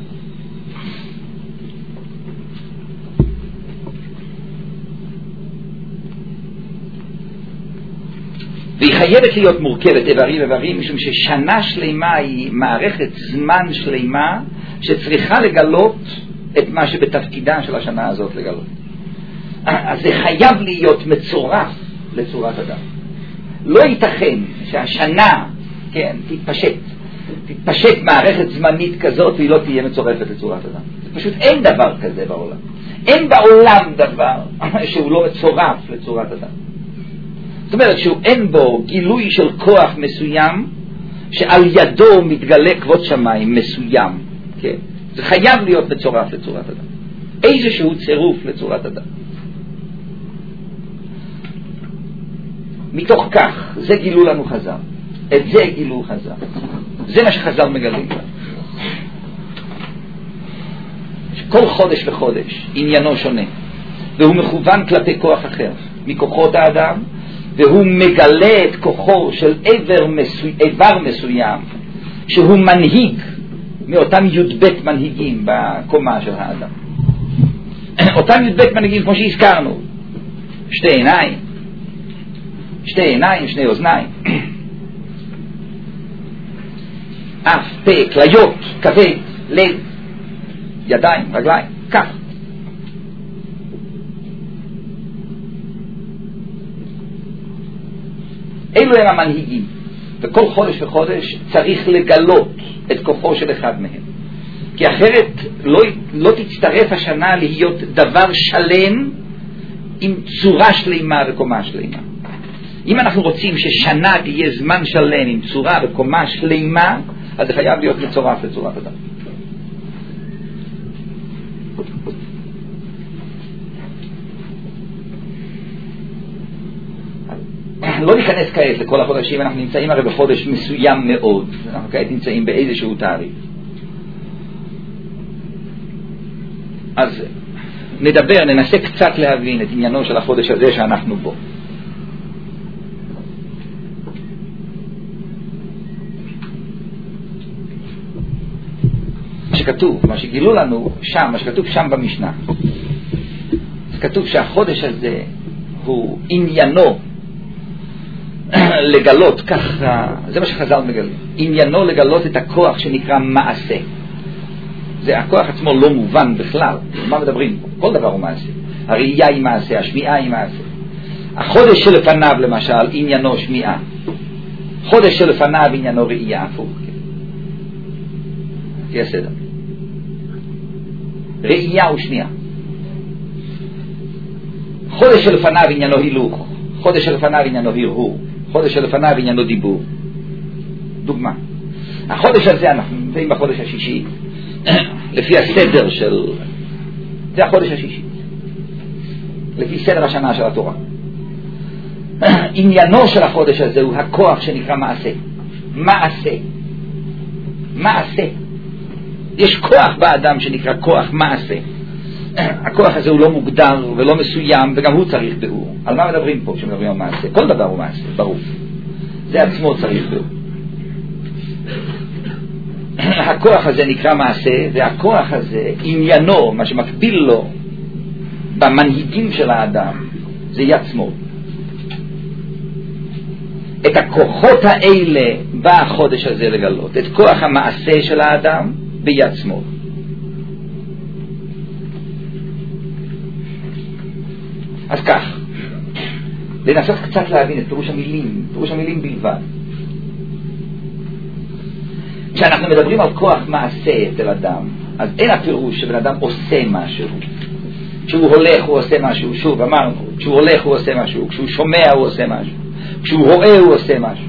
A: והיא חייבת להיות מורכבת איברים איברים, משום ששנה שלמה היא מערכת זמן שלמה שצריכה לגלות את מה שבתפקידה של השנה הזאת לגלות. אז זה חייב להיות מצורף לצורת אדם. לא ייתכן שהשנה, כן, תתפשט, תתפשט מערכת זמנית כזאת והיא לא תהיה מצורפת לצורת אדם. זה פשוט אין דבר כזה בעולם. אין בעולם דבר שהוא לא מצורף לצורת אדם. זאת אומרת שהוא אין בו גילוי של כוח מסוים שעל ידו מתגלה כבוד שמיים מסוים, כן? זה חייב להיות מצורף לצורת אדם, איזשהו צירוף לצורת אדם. מתוך כך זה גילו לנו חז"ל, את זה גילו חז"ל, זה מה שחז"ל מגלים לנו. כל חודש וחודש עניינו שונה, והוא מכוון כלפי כוח אחר מכוחות האדם, והוא מגלה את כוחו של איבר, מסו... איבר מסוים שהוא מנהיג מאותם י"ב מנהיגים בקומה של האדם. אותם י"ב מנהיגים כמו שהזכרנו, שתי עיניים, שתי עיניים, שני אוזניים, אף, פה, כליות, כבד, לב, ידיים, רגליים, כך. אלו הם המנהיגים, וכל חודש וחודש צריך לגלות את כוחו של אחד מהם, כי אחרת לא, לא תצטרף השנה להיות דבר שלם עם צורה שלמה וקומה שלמה. אם אנחנו רוצים ששנה תהיה זמן שלם עם צורה וקומה שלמה, אז זה חייב להיות מצורף לצורת אדם. לא ניכנס כעת לכל החודשים, אנחנו נמצאים הרי בחודש מסוים מאוד, אנחנו כעת נמצאים באיזשהו תאריך. אז נדבר, ננסה קצת להבין את עניינו של החודש הזה שאנחנו בו. מה שכתוב, מה שגילו לנו שם, מה שכתוב שם במשנה, כתוב שהחודש הזה הוא עניינו לגלות, ככה, זה מה שחז"ל מגלים, עניינו לגלות את הכוח שנקרא מעשה. זה הכוח עצמו לא מובן בכלל, מה מדברים? כל דבר הוא מעשה. הראייה היא מעשה, השמיעה היא מעשה. החודש שלפניו למשל עניינו שמיעה, חודש שלפניו עניינו ראייה, הפוך. תהיה סדר, ראייה ושמיעה. חודש שלפניו עניינו הילוך, חודש שלפניו עניינו הרהור, חודש שלפניו עניינו דיבור. דוגמה, החודש הזה אנחנו נמצאים בחודש השישי לפי הסדר של, זה החודש השישי לפי סדר השנה של התורה. עניינו של החודש הזה הוא הכוח שנקרא מעשה. מעשה מעשה יש כוח באדם שנקרא כוח מעשה. הכוח הזה הוא לא מוגדר ולא מסוים, וגם הוא צריך ביאור. על מה מדברים פה כשמדברים על מעשה? כל דבר הוא מעשה, ברור. זה עצמו צריך ביאור. הכוח הזה נקרא מעשה, והכוח הזה עניינו, מה שמקביל לו במנהיגים של האדם, זה יד שמאל. את הכוחות האלה בא החודש הזה לגלות, את כוח המעשה של האדם ביד שמאל. אז כך, לנסות קצת להבין את פירוש המילים, פירוש המילים בלבד. כשאנחנו מדברים על כוח מעשה אצל אדם, אז אין הפירוש שבן אדם עושה משהו. כשהוא הולך הוא עושה משהו, שוב אמרנו, כשהוא הולך הוא עושה משהו, כשהוא שומע הוא עושה משהו, כשהוא רואה הוא עושה משהו.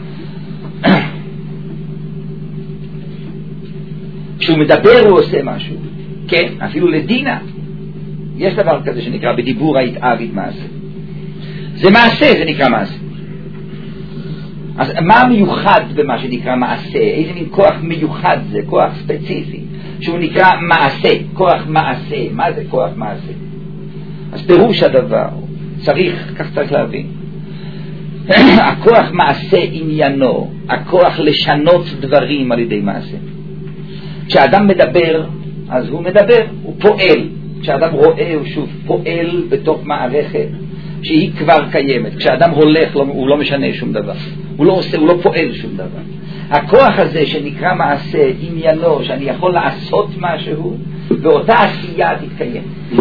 A: כשהוא מדבר הוא עושה משהו, כן, אפילו לדינה. יש דבר כזה שנקרא בדיבור ההתאבית מעשה. זה מעשה, זה נקרא מעשה. אז מה המיוחד במה שנקרא מעשה? איזה מין כוח מיוחד זה? כוח ספציפי שהוא נקרא מעשה, כוח מעשה. מה זה כוח מעשה? אז פירוש הדבר, צריך, כך צריך להבין, הכוח מעשה עניינו, הכוח לשנות דברים על ידי מעשה. כשאדם מדבר, אז הוא מדבר, הוא פועל. כשאדם רואה, הוא שוב פועל בתוך מערכת שהיא כבר קיימת. כשאדם הולך, הוא לא משנה שום דבר. הוא לא עושה, הוא לא פועל שום דבר. הכוח הזה שנקרא מעשה, עניינו, שאני יכול לעשות משהו, ואותה עשייה תתקיים.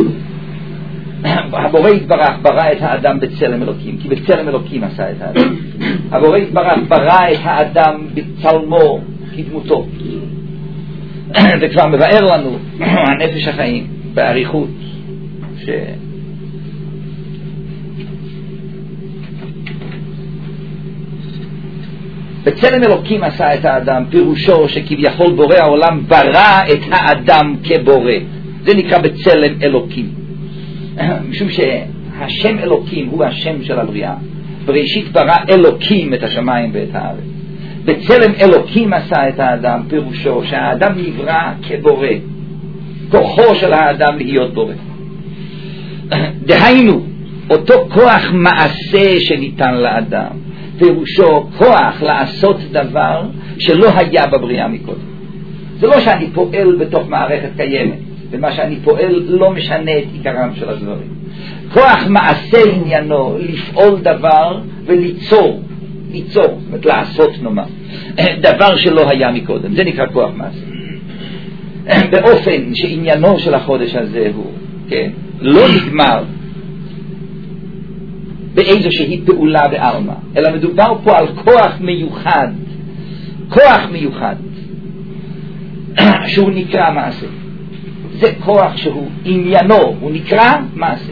A: הבורא יתברך ברא את האדם בצלם אלוקים, כי בצלם אלוקים עשה את האדם. הבורא יתברך ברא את האדם בצלמו, כדמותו. וכבר מבאר לנו הנפש החיים בעריכות ש... בצלם אלוקים עשה את האדם, פירושו שכביכול בורא העולם ברא את האדם כבורא. זה נקרא בצלם אלוקים. משום שהשם אלוקים הוא השם של הבריאה. בראשית ברא אלוקים את השמיים ואת הארץ. בצלם אלוקים עשה את האדם, פירושו שהאדם נברא כבורא. כוחו של האדם להיות בורא. דהיינו, אותו כוח מעשה שניתן לאדם, פירושו כוח לעשות דבר שלא היה בבריאה מקודם. זה לא שאני פועל בתוך מערכת קיימת, ומה שאני פועל לא משנה את עיקרם של הדברים. כוח מעשה עניינו לפעול דבר וליצור, ליצור, זאת אומרת לעשות נאמר, דבר שלא היה מקודם. זה נקרא כוח מעשה. באופן שעניינו של החודש הזה הוא, כן, לא נגמר באיזושהי פעולה בעלמא, אלא מדובר פה על כוח מיוחד, כוח מיוחד, שהוא נקרא מעשה. זה כוח שהוא עניינו, הוא נקרא מעשה.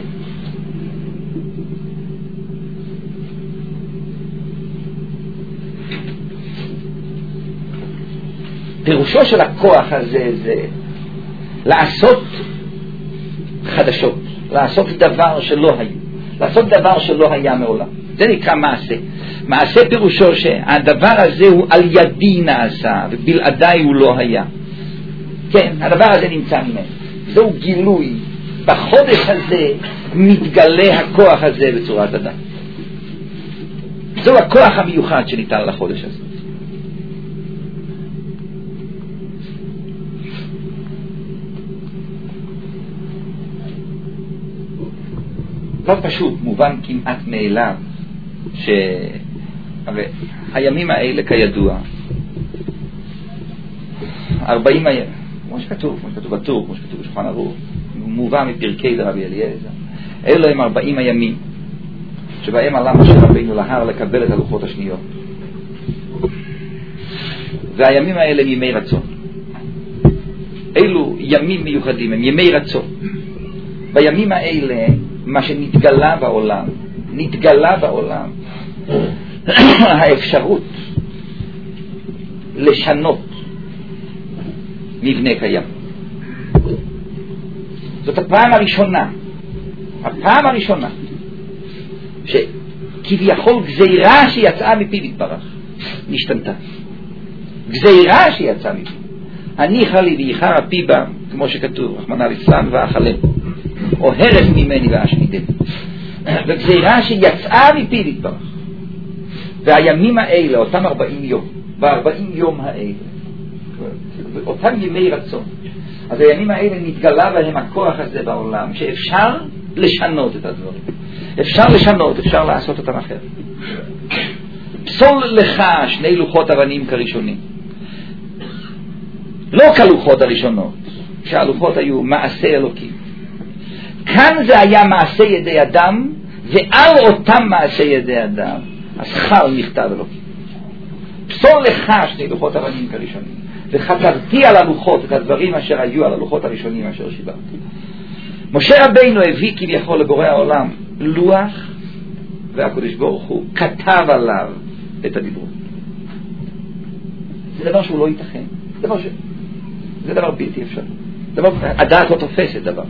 A: פירושו של הכוח הזה זה לעשות חדשות, לעשות דבר שלא היו, לעשות דבר שלא היה מעולם. זה נקרא מעשה. מעשה פירושו שהדבר הזה הוא על ידי נעשה ובלעדיי הוא לא היה. כן, הדבר הזה נמצא ממנו. זהו גילוי. בחודש הזה מתגלה הכוח הזה בצורת אדם. זהו הכוח המיוחד שניתן לחודש הזה. לא פשוט, מובן כמעט מאליו, שהרי הימים האלה כידוע, ארבעים הימים, כמו שכתוב, כמו שכתוב בטור, כמו שכתוב בשולחן ערוך, מובא מפרקי דרבי אליעזר, אלו הם ארבעים הימים, שבהם עלה משה רבינו להר לקבל את הלוחות השניות. והימים האלה הם ימי רצון. אלו ימים מיוחדים, הם ימי רצון. בימים האלה, מה שנתגלה בעולם, נתגלה בעולם, האפשרות לשנות מבנה קיים. זאת הפעם הראשונה, הפעם הראשונה, שכביכול גזירה שיצאה מפיו יתברך, נשתנתה. גזירה שיצאה מפיו. הניחה לי ואיחר הפי בה, כמו שכתוב, רחמנא ליצלן ואכלם. או הרס ממני ואשמידם. וגזירה שיצאה מפיו יתברך. והימים האלה, אותם ארבעים יום, בארבעים יום האלה, אותם ימי רצון, אז הימים האלה נתגלה בהם הכוח הזה בעולם, שאפשר לשנות את הדברים. אפשר לשנות, אפשר לעשות אותם אחרת. פסול לך שני לוחות אבנים כראשונים. לא כלוחות הראשונות, שהלוחות היו מעשה אלוקים. כאן זה היה מעשה ידי אדם, ועל אותם מעשה ידי אדם, אז חל מכתב אלוקים. פסול לך שני לוחות אבנים כראשונים, וחזרתי על הלוחות את הדברים אשר היו על הלוחות הראשונים אשר שיברתי. משה רבינו הביא כביכול לבורא העולם לוח, והקדוש ברוך הוא כתב עליו את הדיברות. זה דבר שהוא לא ייתכן. דבר ש... זה דבר בלתי אפשר. דבר... הדעת לא תופסת דבר.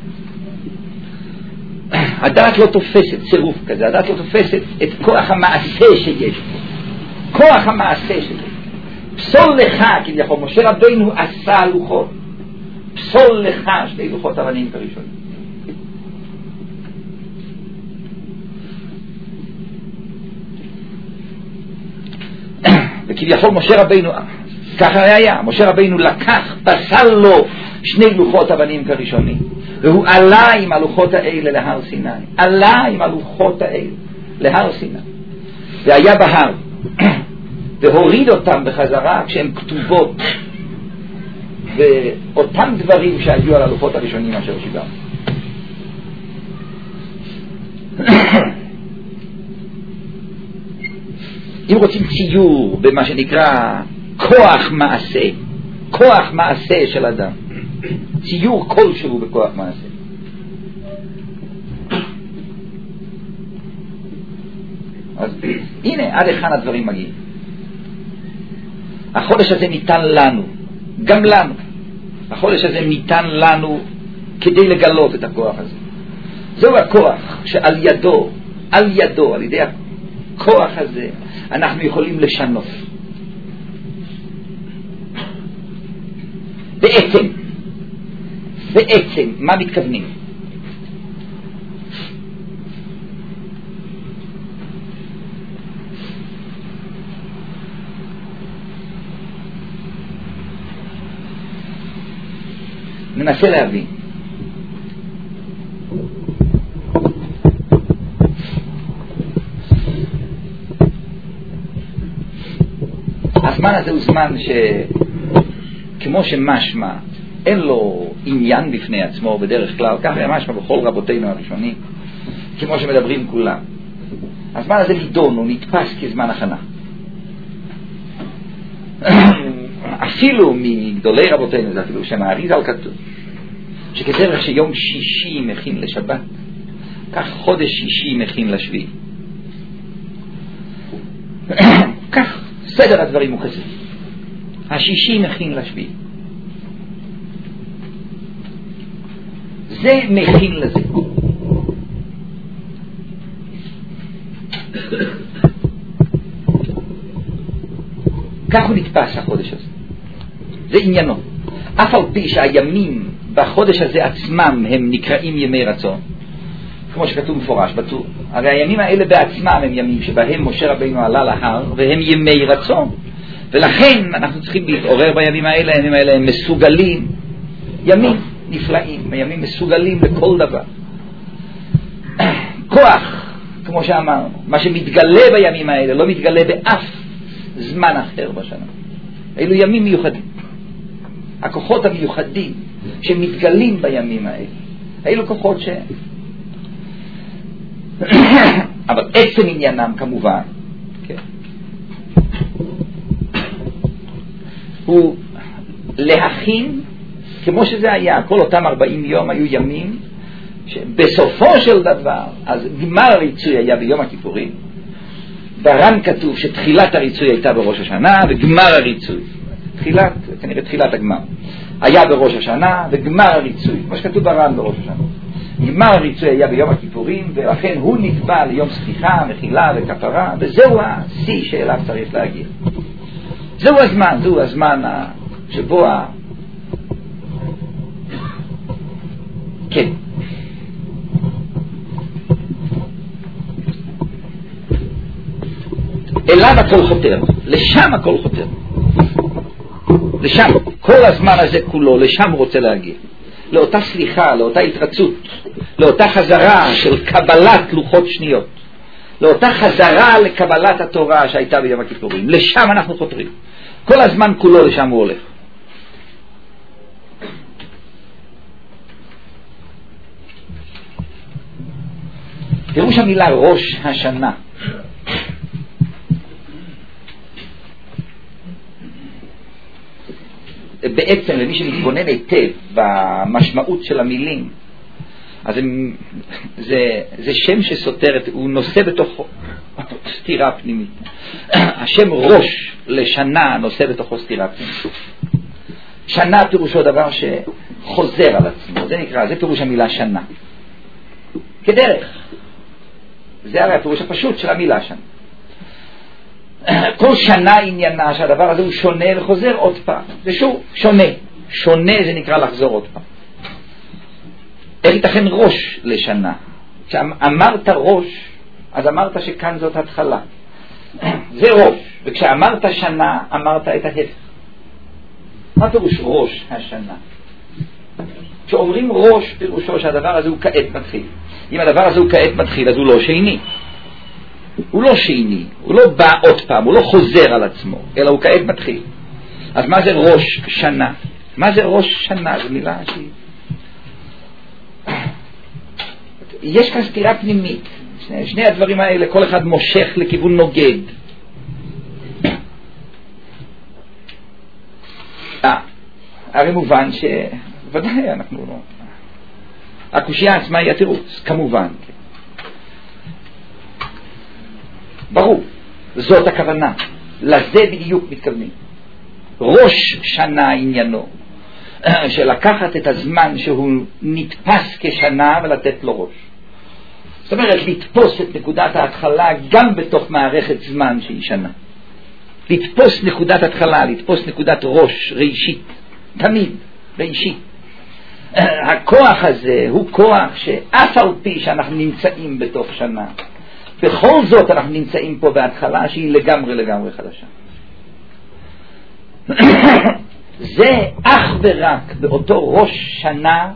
A: הדעת לא תופסת צירוף כזה. הדעת לא תופסת את כוח המעשה שיש. כוח המעשה שיש. פסול לך, כביכול, משה רבינו עשה לוחות. פסול לך שני לוחות אבנים כראשונים. וכביכול משה רבינו, ככה היה, משה רבינו לקח, פסל לו שני לוחות אבנים כראשונים, והוא עלה עם הלוחות האלה להר סיני, עלה עם הלוחות האלה להר סיני, והיה בהר, והוריד אותם בחזרה כשהן כתובות, ואותם דברים שהיו על הלוחות הראשונים אשר שיברנו. אם רוצים ציור במה שנקרא כוח מעשה, כוח מעשה של אדם, ציור כלשהו בכוח מעשה, אז הנה עד היכן הדברים מגיעים. החודש הזה ניתן לנו, גם לנו, החודש הזה ניתן לנו כדי לגלות את הכוח הזה. זהו הכוח שעל ידו, על ידו, על ידי הכוח הזה אנחנו יכולים לשנות. בעצם, בעצם, מה מתכוונים? ננסה להבין. הזמן הזה הוא זמן שכמו שמשמע אין לו עניין בפני עצמו בדרך כלל, כך היה משמע בכל רבותינו הראשונים, כמו שמדברים כולם. הזמן הזה נידון, הוא נתפס כזמן הכנה. אפילו מגדולי רבותינו, זה אפילו שמאריזל כתוב, שכדרך שיום שישי מכין לשבת, כך חודש שישי מכין לשביעי. כך סדר הדברים הוא כזה. השישי מכין לשביעי. זה מכין לזה. כך הוא נתפס החודש הזה. זה עניינו. אף על פי שהימים בחודש הזה עצמם הם נקראים ימי רצון, כמו שכתוב מפורש בטור. הרי הימים האלה בעצמם הם ימים שבהם משה רבינו עלה להר, והם ימי רצון. ולכן אנחנו צריכים להתעורר בימים האלה. הימים האלה הם מסוגלים, ימים נפלאים, ימים מסוגלים לכל דבר. כוח, כמו שאמרנו, מה שמתגלה בימים האלה לא מתגלה באף זמן אחר בשנה. אלו ימים מיוחדים. הכוחות המיוחדים שמתגלים בימים האלה, אלו כוחות ש... אבל עצם עניינם כמובן, כן, הוא להכין, כמו שזה היה, כל אותם ארבעים יום היו ימים שבסופו של דבר, אז גמר הריצוי היה ביום הכיפורים. בר"ן כתוב שתחילת הריצוי הייתה בראש השנה, וגמר הריצוי, תחילת, כנראה תחילת הגמר, היה בראש השנה, וגמר הריצוי, כמו שכתוב בר"ן בראש השנה. גמר הריצוי היה ביום הכיפורים, ולכן הוא נקבע ליום סליחה, מחילה וכפרה, וזהו השיא שאליו צריך להגיע. זהו הזמן, זהו הזמן שבו ה... כן. אליו הכל חותר, לשם הכל חותר. לשם, כל הזמן הזה כולו, לשם הוא רוצה להגיע. לאותה סליחה, לאותה התרצות, לאותה חזרה של קבלת לוחות שניות, לאותה חזרה לקבלת התורה שהייתה ביום הכיפורים. לשם אנחנו חותרים. כל הזמן כולו לשם הוא הולך. פירוש המילה ראש השנה. בעצם למי שמתבונן היטב במשמעות של המילים, אז הם, זה, זה שם שסותר, הוא נושא בתוכו סתירה פנימית. השם ראש לשנה נושא בתוכו סתירה פנימית. שנה פירושו דבר שחוזר על עצמו, זה נקרא, זה פירוש המילה שנה. כדרך. זה הרי הפירוש הפשוט של המילה שנה. כל שנה עניינה שהדבר הזה הוא שונה וחוזר עוד פעם. זה שוב, שונה. שונה זה נקרא לחזור עוד פעם. איך ייתכן ראש לשנה? כשאמרת ראש, אז אמרת שכאן זאת התחלה. זה ראש. וכשאמרת שנה, אמרת את ההפך. מה פירוש ראש השנה? כשאומרים ראש, פירושו שהדבר הזה הוא כעת מתחיל. אם הדבר הזה הוא כעת מתחיל, אז הוא לא שני. הוא לא שני, הוא לא בא עוד פעם, הוא לא חוזר על עצמו, אלא הוא כעת מתחיל. אז מה זה ראש שנה? מה זה ראש שנה? זו מילה שהיא... יש כאן סתירה פנימית. שני, שני הדברים האלה, כל אחד מושך לכיוון נוגד. הרי מובן שוודאי אנחנו לא... הקושייה עצמה היא התירוץ, כמובן. ברור, זאת הכוונה. לזה בדיוק מתכוונים. ראש שנה עניינו, שלקחת את הזמן שהוא נתפס כשנה ולתת לו ראש. זאת אומרת, לתפוס את נקודת ההתחלה גם בתוך מערכת זמן שהיא שנה. לתפוס נקודת התחלה, לתפוס נקודת ראש, ראשית, תמיד, ראשית. הכוח הזה הוא כוח שאף על פי שאנחנו נמצאים בתוך שנה, בכל זאת אנחנו נמצאים פה בהתחלה שהיא לגמרי לגמרי חדשה. זה אך ורק באותו ראש שנה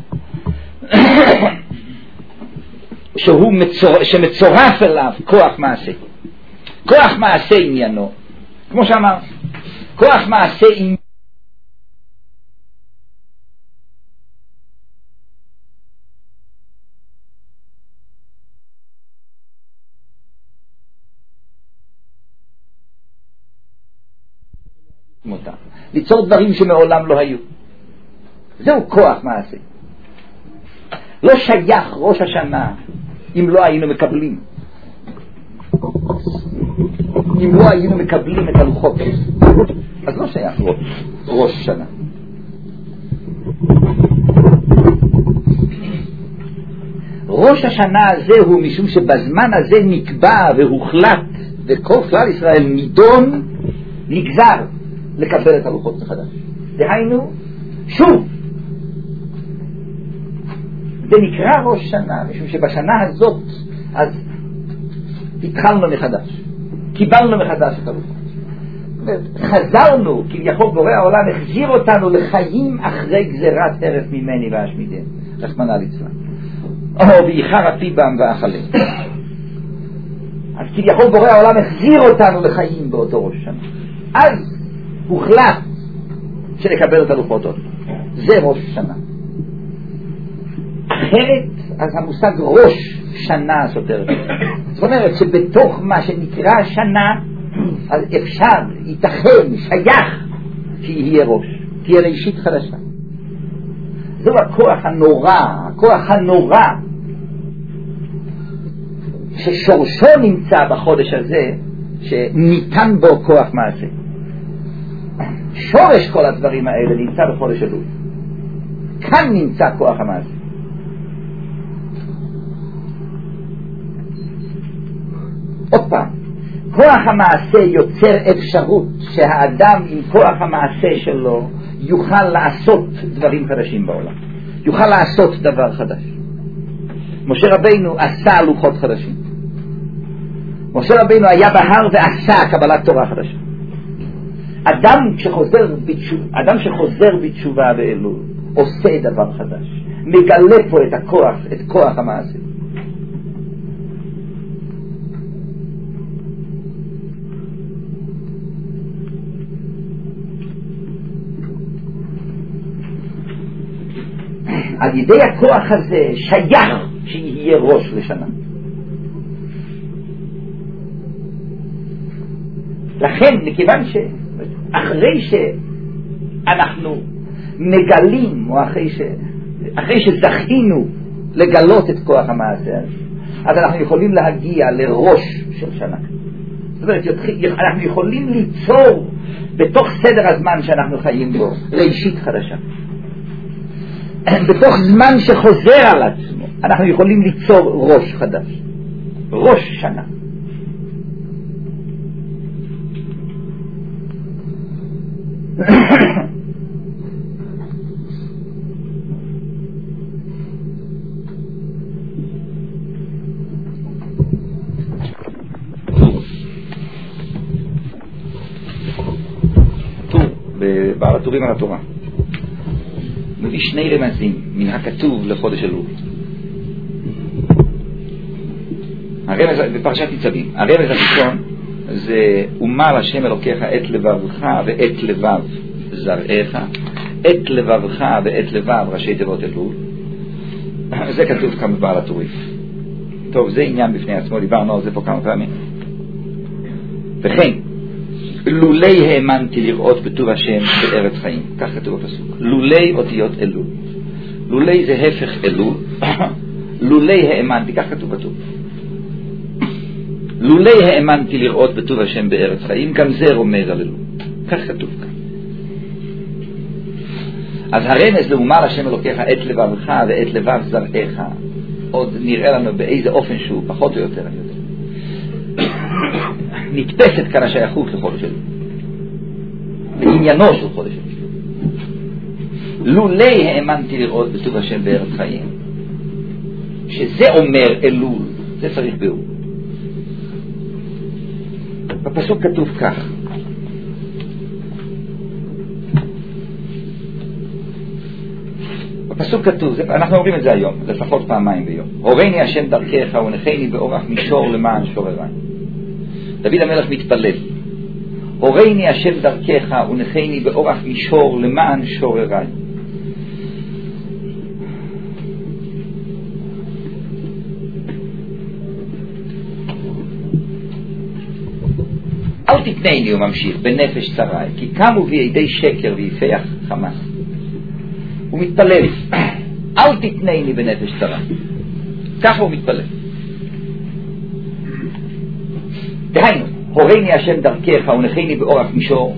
A: שהוא מצור... שמצורף אליו כוח מעשה. כוח מעשה עניינו, כמו שאמר, כוח מעשה עניינו אותם. ליצור דברים שמעולם לא היו. זהו כוח מעשה. לא שייך ראש השנה אם לא היינו מקבלים. אם לא היינו מקבלים את הלוחות. אז לא שייך ראש, ראש שנה. ראש השנה הזה הוא משום שבזמן הזה נקבע והוחלט וכל כלל ישראל נידון, נגזר לקבל את הלוחות מחדש. דהיינו, שוב, זה נקרא ראש שנה, משום שבשנה הזאת, אז התחלנו מחדש. קיבלנו מחדש את הלוחות. חזרנו, כביכול בורא העולם החזיר אותנו לחיים אחרי גזירת הרף ממני והשמידם. רחמנא ליצלן. או בעיקר הפיבם והאכלים. אז כביכול בורא העולם החזיר אותנו לחיים באותו ראש שנה. אז הוחלט שנקבל את הלוחות עוד. זה ראש שנה. אחרת, אז המושג ראש שנה סותר. זאת אומרת שבתוך מה שנקרא שנה, אז אפשר, ייתכן, שייך, שיהיה ראש, תהיה ראשית חדשה. זהו הכוח הנורא, הכוח הנורא, ששורשו נמצא בחודש הזה, שניתן בו כוח מעשה. שורש כל הדברים האלה נמצא בחודש אלול. כאן נמצא כוח המעשה. עוד פעם, כוח המעשה יוצר אפשרות שהאדם עם כוח המעשה שלו יוכל לעשות דברים חדשים בעולם. יוכל לעשות דבר חדש. משה רבינו עשה לוחות חדשים. משה רבינו היה בהר ועשה קבלת תורה חדשה. אדם שחוזר בתשובה, אדם שחוזר בתשובה באלול עושה דבר חדש. מגלה פה את הכוח, את כוח המעשה. על ידי הכוח הזה שייך שיהיה ראש לשנה. לכן, מכיוון שאחרי שאנחנו מגלים, או אחרי, ש... אחרי שזכינו לגלות את כוח המעשה, אז אנחנו יכולים להגיע לראש של שנה. זאת אומרת, אנחנו יכולים ליצור בתוך סדר הזמן שאנחנו חיים בו ראשית חדשה. בתוך זמן שחוזר על עצמו אנחנו יכולים ליצור ראש חדש, ראש שנה. הטורים על התורה. מביא שני רמזים מן הכתוב לחודש אלול. הרמז בפרשת ניצבים, הרמז הראשון זה אומר השם אלוקיך את לבבך ואת לבב זרעך, את לבבך ואת לבב ראשי תיבות אלול. זה כתוב כאן בבעל הטורים. טוב, זה עניין בפני עצמו, דיברנו על זה פה כמה פעמים. וכן, לולי האמנתי לראות בטוב השם בארץ חיים, כך כתוב בפסוק. לולי אותיות אלול. לולי זה הפך אלול. לולי האמנתי, כך כתוב בטוב. לולי האמנתי לראות בטוב השם בארץ חיים, גם זה אומר על אלול. כך כתוב כאן. אז הרמז לאומר השם אלוקיך את לבבך ואת לבב זרעך, עוד נראה לנו באיזה אופן שהוא פחות או יותר, אני יודע. נתפסת כאן השייכות לחודש אלול, לעניינו של חודש אלול. לולי האמנתי לראות בטוב השם בארץ חיים, שזה אומר אלול, זה צריך ביאור. בפסוק כתוב כך: בפסוק כתוב, אנחנו אומרים את זה היום, לפחות פעמיים ביום. הורני השם דרכך ונחני באורח מישור למען שורריי. דוד המלך מתפלל, הורני השם דרכך ונחני באורח מישור למען שורריי. אל תתנני, הוא ממשיך, בנפש צרי, כי קמו בידי שקר ויפח חמאס. הוא מתפלל, אל תתנני בנפש צרי. ככה הוא מתפלל. דהיינו, הורני השם דרכך ונחני באורח מישור,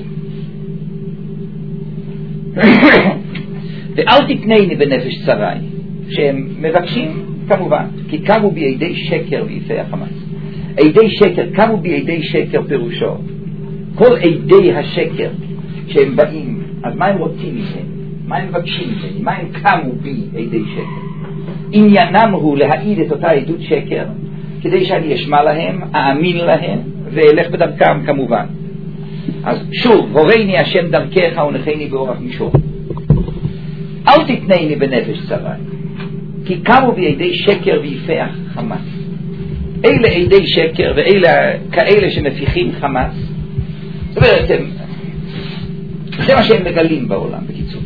A: ואל תתנני בנפש צרי, שהם מבקשים כמובן, כי קמו בידי שקר ויפח חמאס. עדי שקר, קמו בידי שקר פירושו, כל עדי השקר שהם באים, אז מה הם רוצים מהם? מה הם מבקשים מהם? מה הם קמו בי עדי שקר? עניינם הוא להעיד את אותה עדות שקר, כדי שאני אשמע להם, אאמין להם, ואלך בדרכם כמובן. אז שוב, הורני השם דרכך ונחני באורח מישור. אל תתנני בנפש צרי, כי קמו בידי שקר ויפח חמאס. אלה עדי שקר ואלה כאלה שמפיחים חמאס. זאת אומרת, זה מה שהם מגלים בעולם, בקיצור.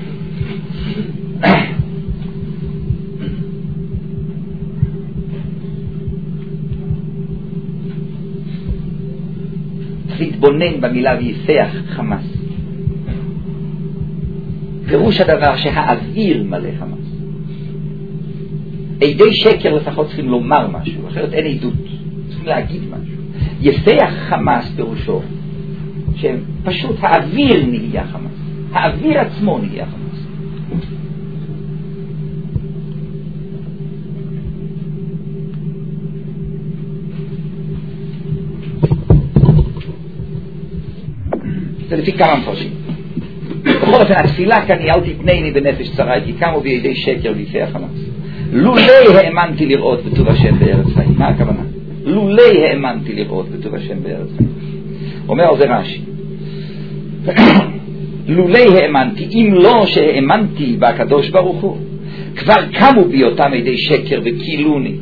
A: להתבונן במילה ויפח חמאס. פירוש הדבר שהאוויר מלא חמאס. עדי שקר לפחות צריכים לומר משהו, אחרת אין עדות, צריכים להגיד משהו. יפח חמאס פירושו שפשוט האוויר נהיה חמאס, האוויר עצמו נהיה חמאס. זה לפי כמה מפרשים. בכל אופן התפילה כאן היא אל תתנני בנפש צרי, כי קמו בידי שקר ויפח חמאס. לולי האמנתי לראות בטוב השם בארץ חיים. מה הכוונה? לולי האמנתי לראות בטוב השם בארץ חיים. אומר על זה רש"י, לולי האמנתי, אם לא שהאמנתי בקדוש ברוך הוא, כבר קמו בי אותם עדי שקר וקילוני.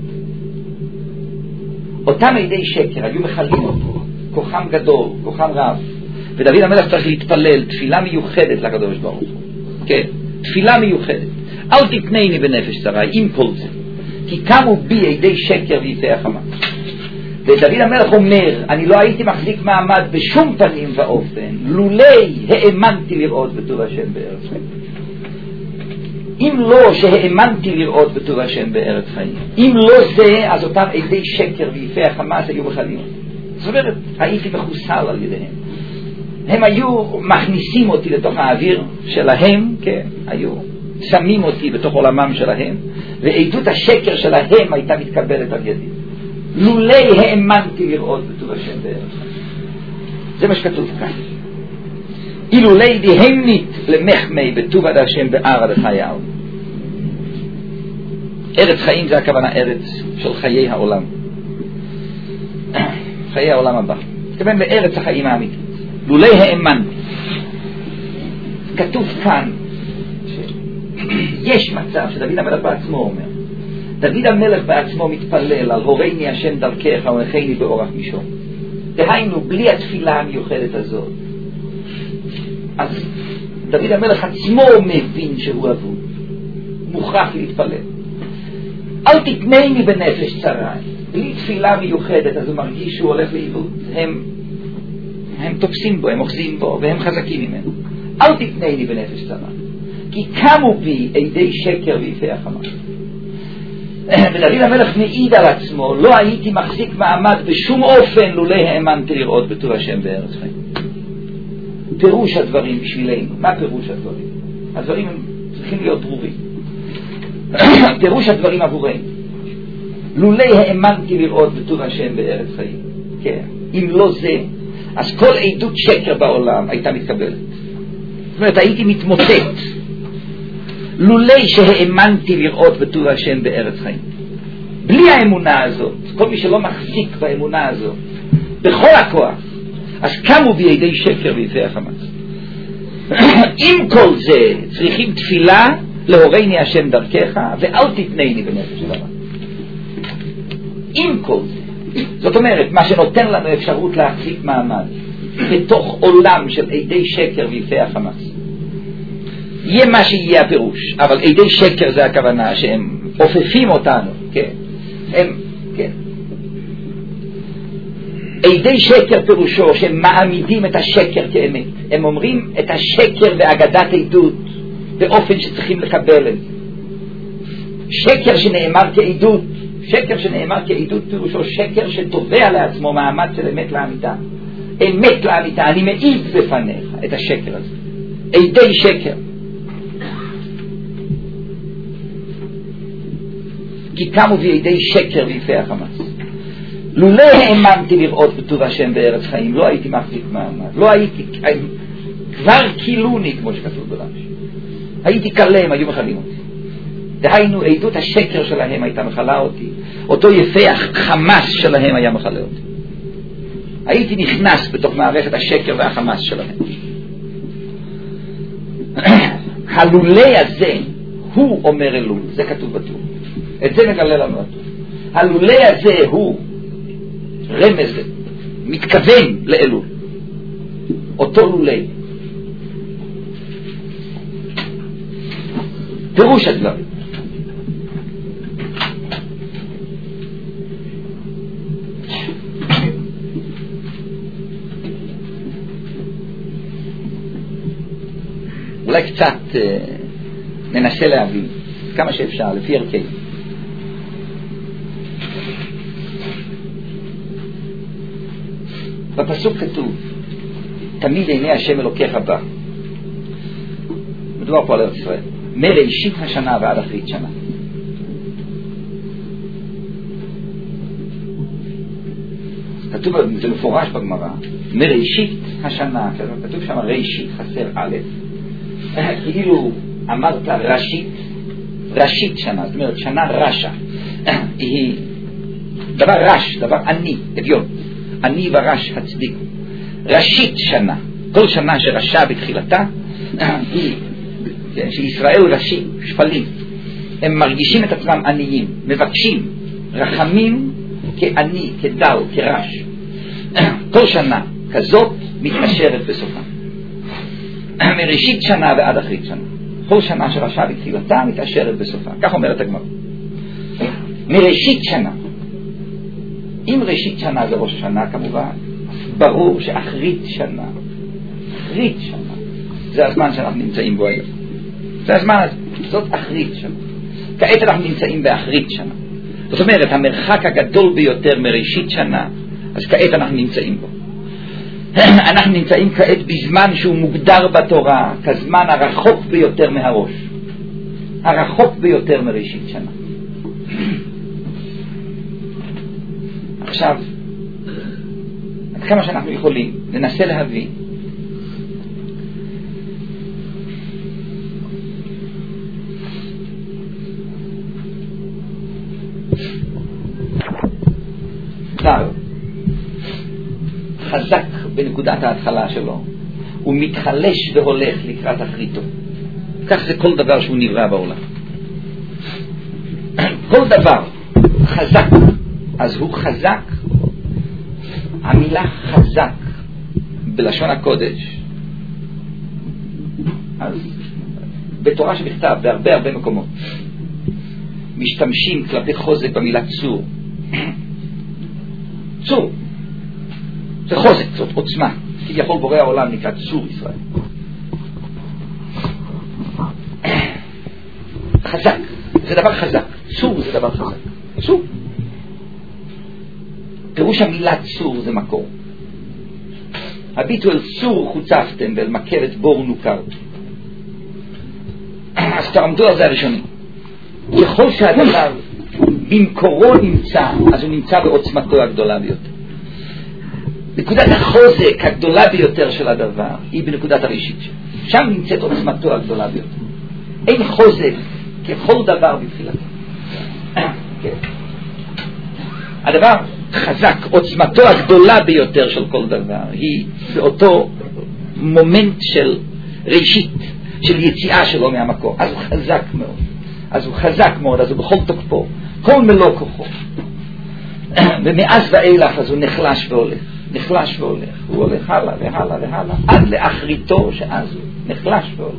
A: אותם עדי שקר היו מחלים אותו, כוחם גדול, כוחם רב, ודוד המלך צריך להתפלל תפילה מיוחדת לקדוש ברוך הוא. כן, תפילה מיוחדת. אל תתנני בנפש צרי, עם כל זה, כי קמו בי עדי שקר ויפח חמאס. ודוד המלך אומר, אני לא הייתי מחזיק מעמד בשום פנים ואופן, לולי האמנתי לראות בטוב השם בארץ חיים. אם לא שהאמנתי לראות בטוב השם בארץ חיים, אם לא זה, אז אותם עדי שקר ויפח חמאס היו מחלים. זאת אומרת, הייתי מחוסל על ידיהם. הם היו מכניסים אותי לתוך האוויר שלהם, כן, היו שמים אותי בתוך עולמם שלהם, ועדות השקר שלהם הייתה מתקבלת על ידי. לולי האמנתי לראות בטוב השם בארץ חיים. זה מה שכתוב כאן. אילולי דהמנית למחמי בטוב עד השם בארד חייו. ארץ חיים זה הכוונה ארץ של חיי העולם, חיי העולם הבא, מתכוון לארץ החיים האמיתית. לולי האמנתי. כתוב כאן שיש מצב שדוד המלך בעצמו אומר, דוד המלך בעצמו מתפלל על הורני השם דרכך ולכני באורח מישור. דהיינו, בלי התפילה המיוחדת הזאת, אז דוד המלך עצמו מבין שהוא אבוד, מוכרח להתפלל. אל תתנני בנפש צרה. בלי תפילה מיוחדת אז הוא מרגיש שהוא הולך לאיבוד. הם, הם תופסים בו, הם אוחזים בו והם חזקים ממנו. אל תתנני בנפש צרה, כי קמו בי עדי שקר ויפי החמה. ודוד המלך מעיד על עצמו, לא הייתי מחזיק מעמד בשום אופן לולא האמנתי לראות בטוב השם בארץ חיים. פירוש הדברים בשבילנו. מה פירוש הדברים? הדברים הם צריכים להיות ברורים. פירוש הדברים עבורנו, לולא האמנתי לראות בטוב השם בארץ חיים. כן, אם לא זה, אז כל עדות שקר בעולם הייתה מתקבלת. זאת אומרת, הייתי מתמוטט לולא שהאמנתי לראות בטוב השם בארץ חיים. בלי האמונה הזאת, כל מי שלא מחזיק באמונה הזאת בכל הכוח, אז קמו בידי שקר ויפי החמאס. עם כל זה צריכים תפילה להורני השם דרכך ואל תתנני בנפש דבר. עם כל זה, זאת אומרת, מה שנותן לנו אפשרות להחזיק מעמד בתוך עולם של עדי שקר ויפי החמאס, יהיה מה שיהיה הפירוש, אבל עדי שקר זה הכוונה שהם עופפים אותנו, כן, הם, כן. עדי שקר פירושו שהם מעמידים את השקר כאמת. הם אומרים את השקר באגדת עדות באופן שצריכים לקבל את זה. שקר שנאמר כעדות, שקר שנאמר כעדות פירושו שקר שתובע לעצמו מעמד של אמת לאמיתה. אמת לאמיתה, אני מעיד בפניך את השקר הזה. עדי שקר. כי קמו בידי שקר ויפי החמאס. לולא האמנתי לראות בטוב השם בארץ חיים, לא הייתי מחזיק מעמד, לא הייתי, כבר קילוני, כמו שכתוב ברמש. הייתי קלם, היו מחלים אותי. דהיינו, עדות השקר שלהם הייתה מחלה אותי, אותו יפי החמאס שלהם היה מחלה אותי. הייתי נכנס בתוך מערכת השקר והחמאס שלהם. הלולא הזה, הוא אומר אלול, זה כתוב בטור. את זה מגלה לנו הטור. הלולא הזה הוא רמז, מתכוון לאלול, אותו לולא. פירוש הדברים, אולי קצת אה, ננסה להבין כמה שאפשר לפי ערכי. בפסוק כתוב תמיד עיני השם אלוקיך בא. מדובר פה על ארץ ישראל, מראשית השנה ועד אחרית שנה. כתוב, זה מפורש בגמרא, מראשית השנה, כתוב שם ראשית חסר א', כאילו אמרת ראשית, ראשית שנה, זאת אומרת שנה רשע, היא דבר רש, דבר עני, אביון, עני ורש הצדיק. ראשית שנה, כל שנה שרשע בתחילתה, היא שישראל רשים, שפלים, הם מרגישים את עצמם עניים, מבקשים רחמים כעני, כדל, כרש. כל שנה כזאת מתקשרת בסופה, מראשית שנה ועד אחרית שנה. כל שנה שרשע בתחילתה מתקשרת בסופה, כך אומרת הגמרא. מראשית שנה, אם ראשית שנה זה ראש השנה כמובן, ברור שאחרית שנה, אחרית שנה זה הזמן שאנחנו נמצאים בו היום. זה הזמן הזה, זאת אחרית שנה. כעת אנחנו נמצאים באחרית שנה, זאת אומרת המרחק הגדול ביותר מראשית שנה, אז כעת אנחנו נמצאים בו. אנחנו נמצאים כעת בזמן שהוא מוגדר בתורה כזמן הרחוק ביותר מהראש, הרחוק ביותר מראשית שנה. עכשיו, עד כמה שאנחנו יכולים ננסה להבין דבר חזק בנקודת ההתחלה שלו, הוא מתחלש והולך לקראת אחריתו. כך זה כל דבר שהוא נברא בעולם. כל דבר חזק, אז הוא חזק. המילה חזק בלשון הקודש, אז בתורה שבכתב בהרבה הרבה מקומות משתמשים כלפי חוזק במילה צור. צור זה חוזק, זאת עוצמה. כביכול בורא העולם נקרא צור ישראל. חזק זה דבר חזק, צור זה דבר חזק. צור, פירוש המילה צור זה מקור. הביטו אל צור חוצפתם ואל מקרת בור נוקר. אז תעמדו על זה הראשונים. ככל שהדבר במקורו נמצא, אז הוא נמצא בעוצמתו הגדולה ביותר. נקודת החוזק הגדולה ביותר של הדבר היא בנקודת הראשית שלו. שם נמצאת עוצמתו הגדולה ביותר. אין חוזק ככל דבר בתחילתו. כן. הדבר חזק, עוצמתו הגדולה ביותר של כל דבר היא באותו מומנט של ראשית, של יציאה שלו מהמקור. אז הוא חזק מאוד. אז הוא חזק מאוד, אז הוא בכל תוקפו, כל מלוא כוחו. ומאז ואילך אז הוא נחלש והולך, נחלש והולך. הוא הולך הלאה והלאה והלאה, עד לאחריתו שאז הוא נחלש והולך.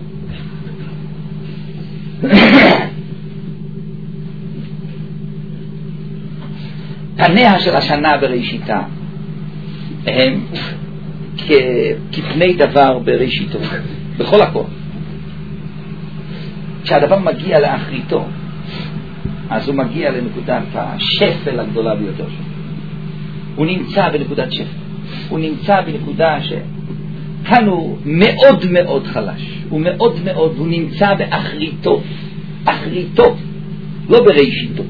A: פניה של השנה בראשיתה הם כפני דבר בראשיתו, בכל הכל. כשהדבר מגיע לאחריתו, אז הוא מגיע לנקודת השפל הגדולה ביותר שלו. הוא נמצא בנקודת שפל. הוא נמצא בנקודה שכאן הוא מאוד מאוד חלש. הוא מאוד מאוד, הוא נמצא באחריתו. אחריתו, לא בראשיתו.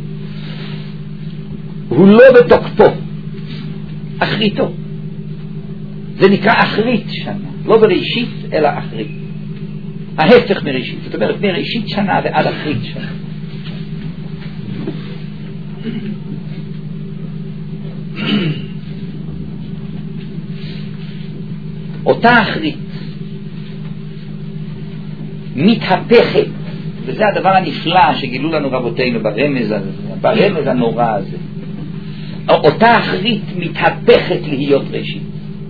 A: הוא לא בתוקפו. אחריתו. זה נקרא אחרית שנה. לא בראשית, אלא אחרית. ההפך מראשית. זאת אומרת, מראשית שנה ועד אחרית שנה. אותה אחרית מתהפכת, וזה הדבר הנפלא שגילו לנו רבותינו ברמז הזה, ברמז הנורא הזה. אותה אחרית מתהפכת להיות ראשית.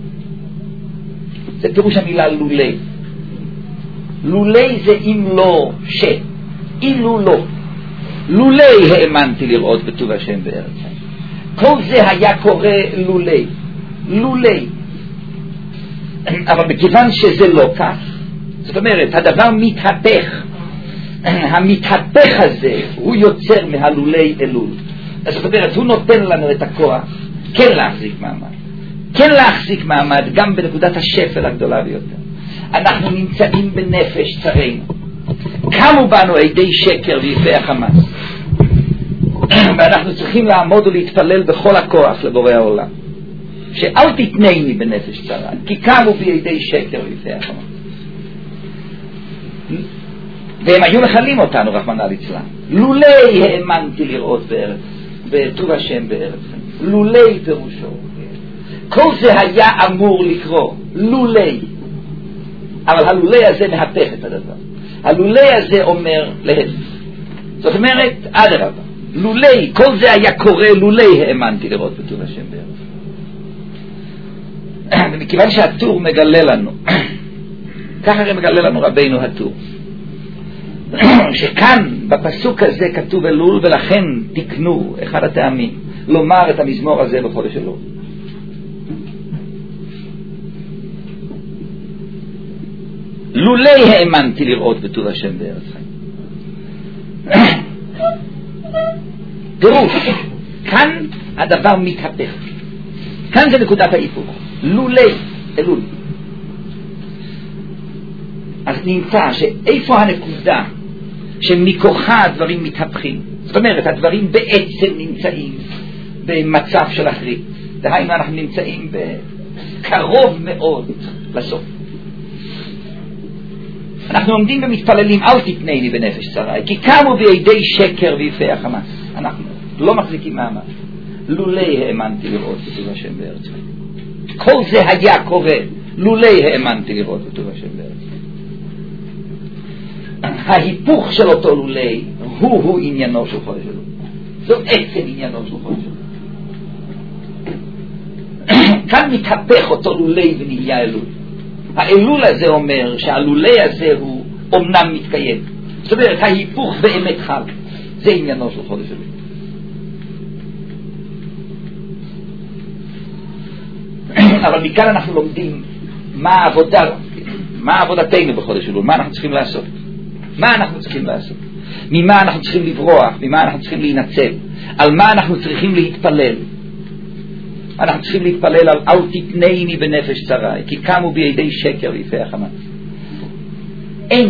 A: זה פירוש המילה לולי. לולי זה אם לא ש, אילו לא. לולי האמנתי לראות בטוב השם בארץ. כל זה היה קורה לולי. לולי. אבל מכיוון שזה לא כך, זאת אומרת, הדבר מתהפך. המתהפך הזה הוא יוצר מהלולי אלול. זאת אומרת, הוא נותן לנו את הכוח כן להחזיק מעמד. כן להחזיק מעמד גם בנקודת השפל הגדולה ביותר. אנחנו נמצאים בנפש צרינו. קמו בנו עדי שקר ויפי החמאס. ואנחנו צריכים לעמוד ולהתפלל בכל הכוח לבורא העולם. שאל תתנני בנפש צרה, כי קמו בי עדי שקר ויפי החמאס. והם היו מחלים אותנו, רחמנא ליצלן. לולי האמנתי לראות בארץ, בטוב השם בארץ. לולי פירושו. כל זה היה אמור לקרוא, לולי. אבל הלולי הזה מהפך את הדבר. הלולי הזה אומר להפך. זאת אומרת, אדרבה, לולי, כל זה היה קורה, לולי האמנתי לראות בטוב השם בארץ. ומכיוון שהטור מגלה לנו, ככה הרי מגלה לנו רבינו הטור, שכאן בפסוק הזה כתוב אלול, ולכן תקנו אחד הטעמים לומר את המזמור הזה בחודש אלול. לולי האמנתי לראות בטוב השם בארץ חיים. פירוש, כאן הדבר מתהפך. כאן זה נקודת ההיפוך. לולי, אלול. אז נמצא שאיפה הנקודה שמכוחה הדברים מתהפכים. זאת אומרת, הדברים בעצם נמצאים במצב של אחרית. דהיינו, אנחנו נמצאים בקרוב מאוד לסוף. אנחנו עומדים ומתפללים, אל תתנני בנפש צרה, כי קמו בידי שקר ויפי החמאס. אנחנו לא מחזיקים מעמד. לולי האמנתי לראות בטוב השם בארץ חיים. כל זה היה קורה, לולי האמנתי לראות בטוב השם בארץ. ההיפוך של אותו לולי הוא הוא עניינו של חודש אלול. זו עצם עניינו של חודש אלול. כאן מתהפך אותו לולי ונהיה אלול. האלול הזה אומר שהלולי הזה הוא אומנם מתקיים. זאת אומרת, ההיפוך באמת חל. זה עניינו של חודש אלול. אבל מכאן אנחנו לומדים מה העבודה, מה עבודתנו בחודש אלול, מה אנחנו צריכים לעשות. מה אנחנו צריכים לעשות? ממה אנחנו צריכים לברוח? ממה אנחנו צריכים להינצל? על מה אנחנו צריכים להתפלל? אנחנו צריכים להתפלל על אל תתנני בנפש צרי, כי קמו בידי שקר ויפי החמאס. אין,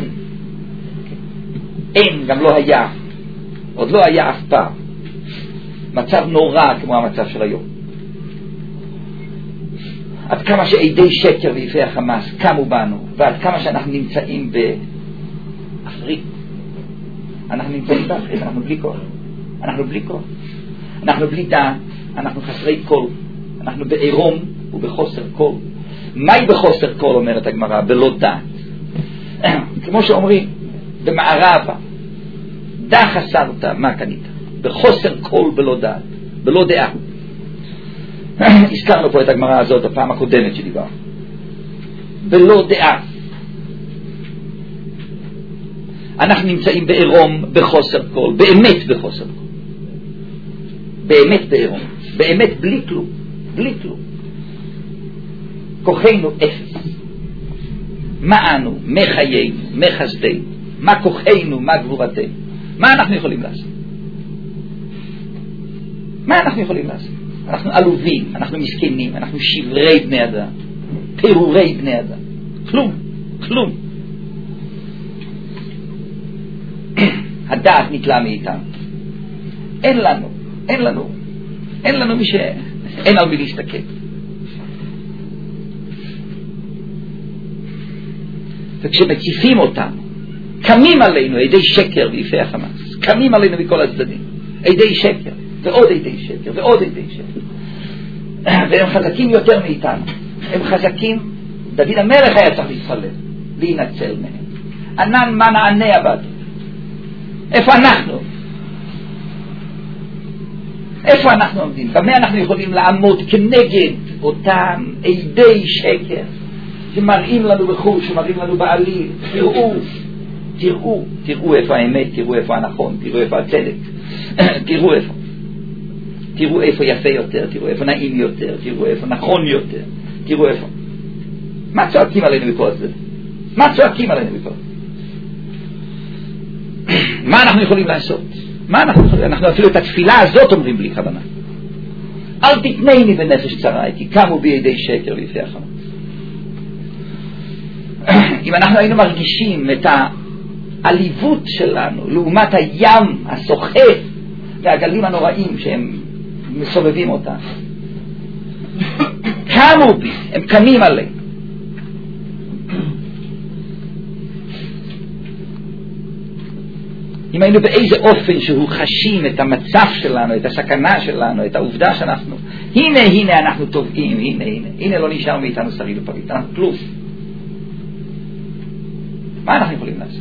A: אין, גם לא היה, עוד לא היה אף פעם, מצב נורא כמו המצב של היום. עד כמה שעדי שקר ויפי החמאס קמו בנו, ועד כמה שאנחנו נמצאים באפריק, אנחנו נמצאים באפריק, אנחנו בלי כוח, אנחנו בלי כוח, אנחנו בלי דעת, אנחנו חסרי קול, אנחנו בעירום ובחוסר קול. מהי בחוסר קול, אומרת הגמרא? בלא דעת. כמו שאומרים במערבה, דע חסרת, מה קנית? בחוסר קול בלא דעת, בלא דעה. הזכרנו פה את הגמרא הזאת הפעם הקודמת שדיבר. בלא דעה. אנחנו נמצאים בעירום, בחוסר קול, באמת בחוסר קול. באמת בעירום, באמת בלי כלום, בלי כלום. כוחנו אפס. מה אנו, מה חיינו, מה חסדנו, מה כוחנו, מה גבורתנו. מה אנחנו יכולים לעשות? מה אנחנו יכולים לעשות? אנחנו עלובים, אנחנו מסכנים, אנחנו שברי בני אדם, פירורי בני אדם. כלום, כלום. הדעת נתלה מאיתנו. אין לנו, אין לנו, אין לנו מי ש... אין על מי להסתכל. וכשמציפים אותנו, קמים עלינו עדי שקר ויפי החמאס, קמים עלינו מכל הצדדים, עדי שקר ועוד עדי שקר ועוד עדי שקר, והם חזקים יותר מאיתנו. הם חזקים. דוד המלך היה צריך להתפלל, להינצל מהם. ענן מה נענה עבד. איפה אנחנו? איפה אנחנו עומדים? במה אנחנו יכולים לעמוד כנגד אותם עדי שקר שמראים לנו בחוש, שמראים לנו בעליל? תראו, תראו, תראו איפה האמת, תראו איפה הנכון, תראו איפה הצדק, תראו איפה. תראו איפה יפה יותר, תראו איפה נעים יותר, תראו איפה נכון יותר, תראו איפה. מה צועקים עלינו מכל זה? מה צועקים עלינו מכל? מה אנחנו יכולים לעשות? מה אנחנו יכולים? אנחנו אפילו את התפילה הזאת אומרים בלי כוונה. אל תתנני בנפש צרי, כי קמו בידי שקר ויפי החמאס. אם אנחנו היינו מרגישים את העליבות שלנו לעומת הים הסוחף והגלים הנוראים שהם מסובבים אותם, קמו בי, הם קמים עליהם. אם היינו באיזה אופן שהוא חשים את המצב שלנו, את הסכנה שלנו, את העובדה שאנחנו, הנה הנה אנחנו טובעים, הנה הנה הנה לא נשאר מאיתנו שריד ופריט, אנחנו כלום. מה אנחנו יכולים לעשות?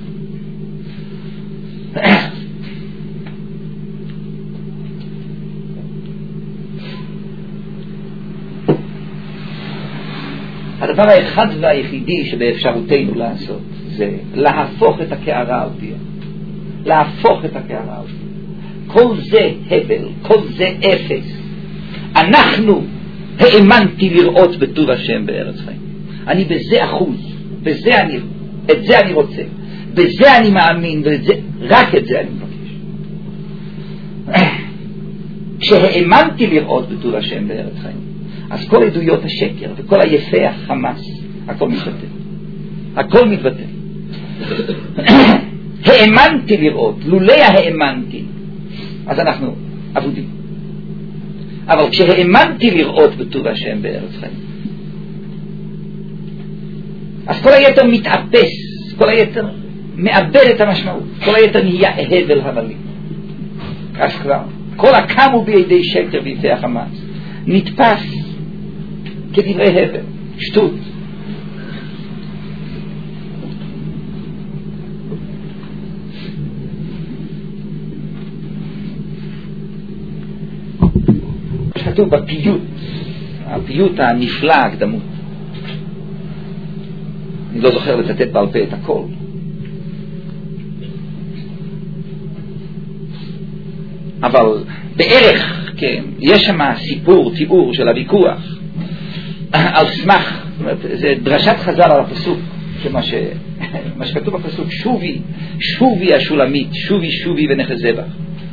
A: הדבר האחד והיחידי שבאפשרותנו לעשות זה להפוך את הקערה על פיה, להפוך את הקערה על פיה. כל זה הבל, כל זה אפס. אנחנו האמנתי לראות בטוב השם בארץ חיים. אני בזה אחוז, בזה אני, את זה אני רוצה, בזה אני מאמין, וזה, רק את זה אני מבקש. כשהאמנתי לראות בטוב השם בארץ חיים, אז כל עדויות השקר וכל היפה החמאס, הכל מתבטל. הכל מתבטל. האמנתי לראות, לולא האמנתי, אז אנחנו עבודים. אבל כשהאמנתי לראות בטוב השם בארץ חיים, אז כל היתר מתאפס, כל היתר מאבד את המשמעות, כל היתר נהיה הבל הבלים. אז כבר, כל הקמו בידי שקר ויפי החמאס נתפס כדברי הבל, שטות, כתוב בפיוט, הפיוט הנפלא, הקדמות. אני לא זוכר לצטט בעל פה את הכל. אבל בערך, כן, יש שם סיפור, תיאור של הוויכוח על סמך, זאת אומרת, זה דרשת חז"ל על הפסוק, שמה ש... מה שכתוב בפסוק, שובי, שובי השולמית, שובי שובי ונכס זבח.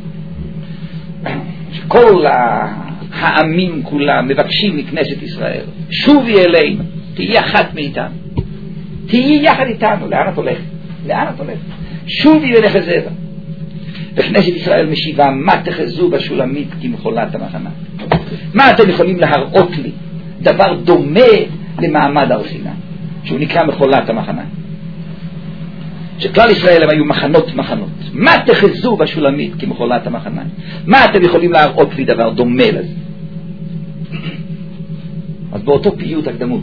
A: שכל העמים כולם מבקשים מכנסת ישראל, שובי אלינו, תהי אחת מאיתנו, תהי יחד איתנו. לאן את הולכת? לאן את הולכת? שובי ונכס זבח. וכנסת ישראל משיבה, מה תחזו בשולמית כמחולת המחנה? מה אתם יכולים להראות לי דבר דומה למעמד הר סיני, שהוא נקרא מחולת המחנה? שכלל ישראל הם היו מחנות מחנות. מה תחזו בשולמית כמחולת המחנה? מה אתם יכולים להראות לי דבר דומה לזה? אז באותו פיוט הקדמות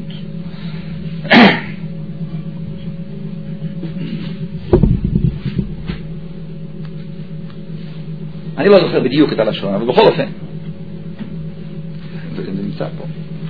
A: אני לא זוכר בדיוק את הלשון, אבל בכל אופן זה נמצא פה.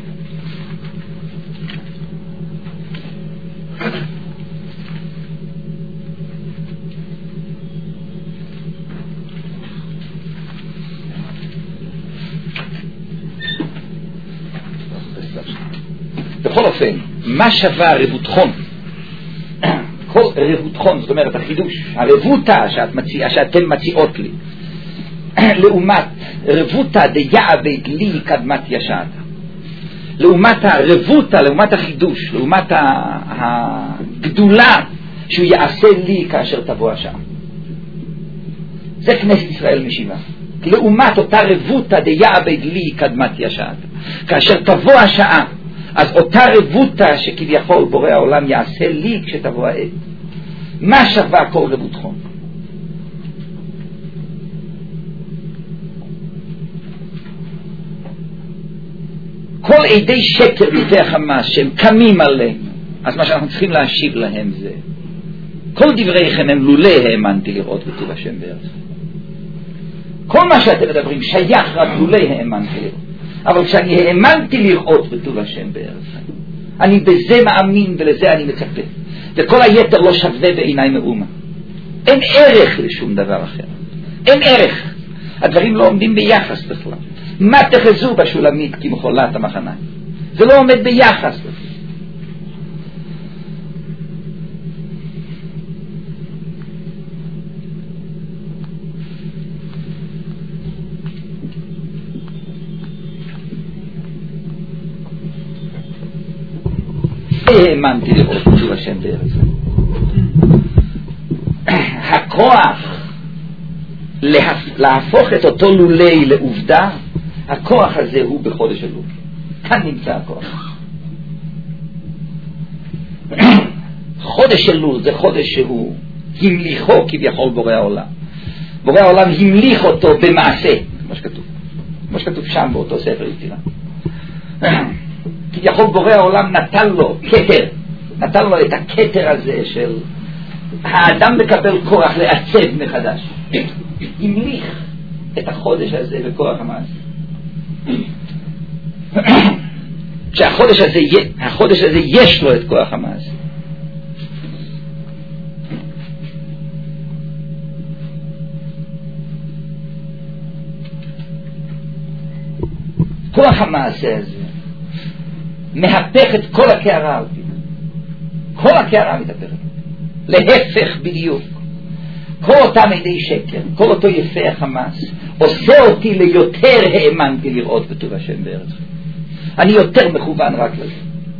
A: בכל אופן, מה שווה רבותכון? כל רבותכון, זאת אומרת החידוש, הרבותה שאת מציע, שאתם מציעות לי, לעומת רבותה דיעבד לי קדמת ישעת, לעומת הרבותה, לעומת החידוש, לעומת הגדולה שהוא יעשה לי כאשר תבוא השעה. זה כנסת ישראל משיבה. לעומת אותה רבותה דיעבד לי קדמת ישעת, כאשר תבוא השעה, אז אותה רבותה שכביכול בורא העולם יעשה לי כשתבוא העת. מה שווה כל רבותכם? כל עדי שקר וידי החמאס שהם קמים עלינו, אז מה שאנחנו צריכים להשיב להם זה, כל דבריכם הם לולא האמנתי לראות בטוב השם בארץ. כל מה שאתם מדברים שייך רק לולא האמנתי לראות. אבל כשאני האמנתי לראות בטוב השם בארץ, אני בזה מאמין ולזה אני מצפה, וכל היתר לא שווה בעיניי מאומה. אין ערך לשום דבר אחר, אין ערך. הדברים לא עומדים ביחס בכלל. מה תחזו בשולמית כמחולת המחנה? זה לא עומד ביחס בכלל. האמנתי לראות בטוב השם בארץ. הכוח להפוך את אותו לולי לעובדה, הכוח הזה הוא בחודש אלול. כאן נמצא הכוח. חודש אלול זה חודש שהוא המליכו כביכול בורא העולם. בורא העולם המליך אותו במעשה, כמו שכתוב, כמו שכתוב שם באותו ספר יצירה. כביכול בורא העולם נתן לו כתר, נתן לו את הכתר הזה של האדם מקבל כוח לעצב מחדש. המליך את החודש הזה בכוח המעשה. כשהחודש הזה, החודש הזה יש לו את כוח המעשה. כוח המעשה הזה מהפך את כל הקערה. כל הקערה מתהפכת. להפך בדיוק. כל אותם עדי שקר, כל אותו יפה החמאס, עושה אותי ליותר האמנתי לראות בטוב השם בארץ. אני יותר מכוון רק לזה.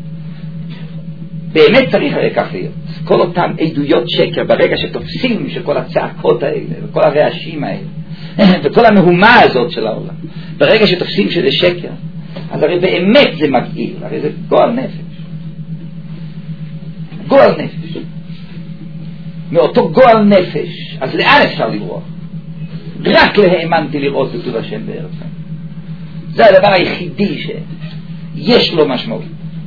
A: באמת צריך הרי כך להיות. כל אותם עדויות שקר, ברגע שתופסים שכל הצעקות האלה, וכל הרעשים האלה, וכל המהומה הזאת של העולם, ברגע שתופסים שזה שקר, אז הרי באמת זה מגעיל, הרי זה גועל נפש. גועל נפש. מאותו גועל נפש, אז לאן אפשר לברוח? רק להאמנתי לראות בטוב השם בארץ. זה הדבר היחידי שיש לו משמעות.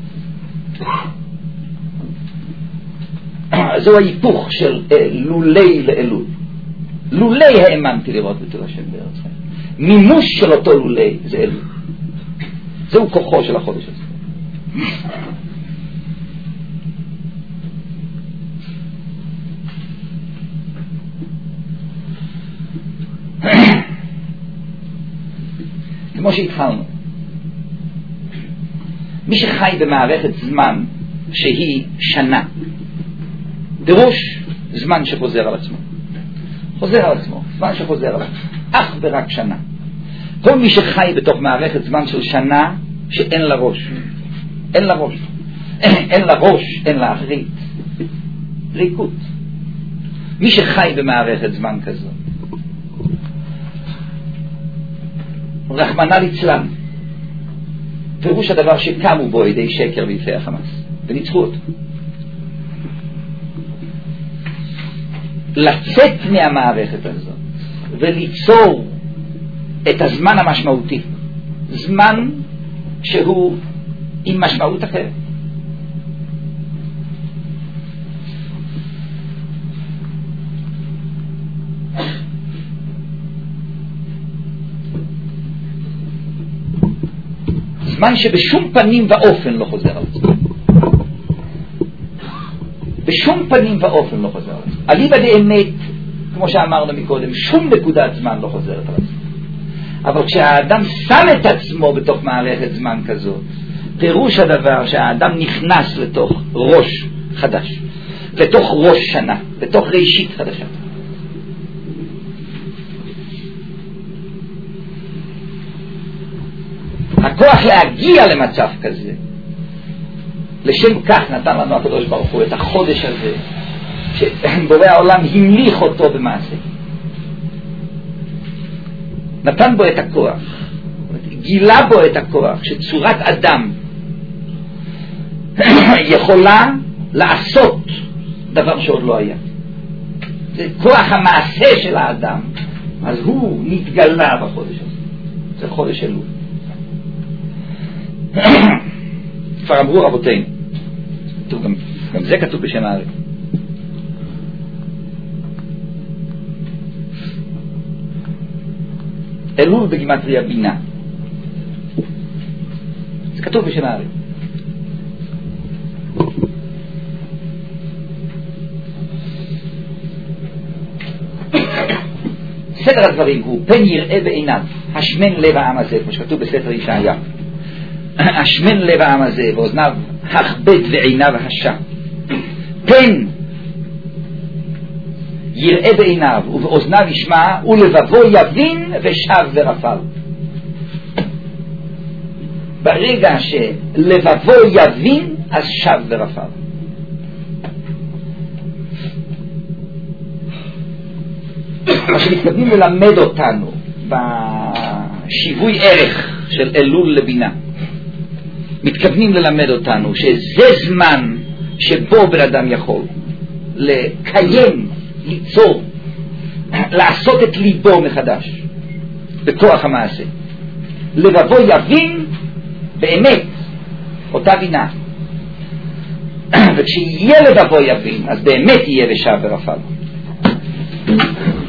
A: זהו ההיפוך של לולי לאלול. לולי האמנתי לראות בטוב השם בארץ. מימוש של אותו לולי זה אלול. זהו כוחו של החודש הזה. כמו שהתחלנו, מי שחי במערכת זמן שהיא שנה, פירוש זמן שחוזר על עצמו, חוזר על עצמו, זמן שחוזר על עצמו, אך ורק שנה. כל מי שחי בתוך מערכת זמן של שנה שאין לה ראש, אין לה ראש, אין לה ראש, אין לה אחרית, ריקות. מי שחי במערכת זמן כזו, רחמנא ליצלן, פירוש הדבר שקמו בו ידי שקר ויפי החמאס וניצחו אותו. לצאת מהמערכת הזאת וליצור את הזמן המשמעותי, זמן שהוא עם משמעות אחרת. זמן שבשום פנים ואופן לא חוזר על עצמו, בשום פנים ואופן לא חוזר על עצמו. אליבא דאמת, כמו שאמרנו מקודם, שום נקודת זמן לא חוזרת על עצמו. אבל כשהאדם שם את עצמו בתוך מערכת זמן כזאת, פירוש הדבר שהאדם נכנס לתוך ראש חדש, לתוך ראש שנה, לתוך ראשית חדשה. הכוח להגיע למצב כזה, לשם כך נתן לנו הקדוש ברוך הוא את החודש הזה, שבורא העולם המליך אותו במעשה, נתן בו את הכוח, גילה בו את הכוח שצורת אדם יכולה לעשות דבר שעוד לא היה. זה כוח המעשה של האדם, אז הוא נתגלה בחודש הזה. זה חודש אלול. כבר אמרו רבותינו, גם, גם זה כתוב בשם הארץ, אלול בגימטריה בינה, זה כתוב בשם הארץ. סדר הדברים הוא פן יראה בעיניו השמן לב העם הזה, כמו שכתוב בספר ישעיה, השמן לב העם הזה ואוזניו הכבד ועיניו השע. פן יראה בעיניו ובאוזניו ישמע ולבבו יבין ושב ורפל. ברגע שלבבו יבין אז שב ורפל. מה שמתכוונים ללמד אותנו בשיווי ערך של אלול לבינה, מתכוונים ללמד אותנו שזה זמן שבו בן אדם יכול לקיים, ליצור, לעשות את ליבו מחדש בכוח המעשה. לבבו יבין באמת אותה בינה, וכשיהיה לבבו יבין אז באמת יהיה ושב ורפל.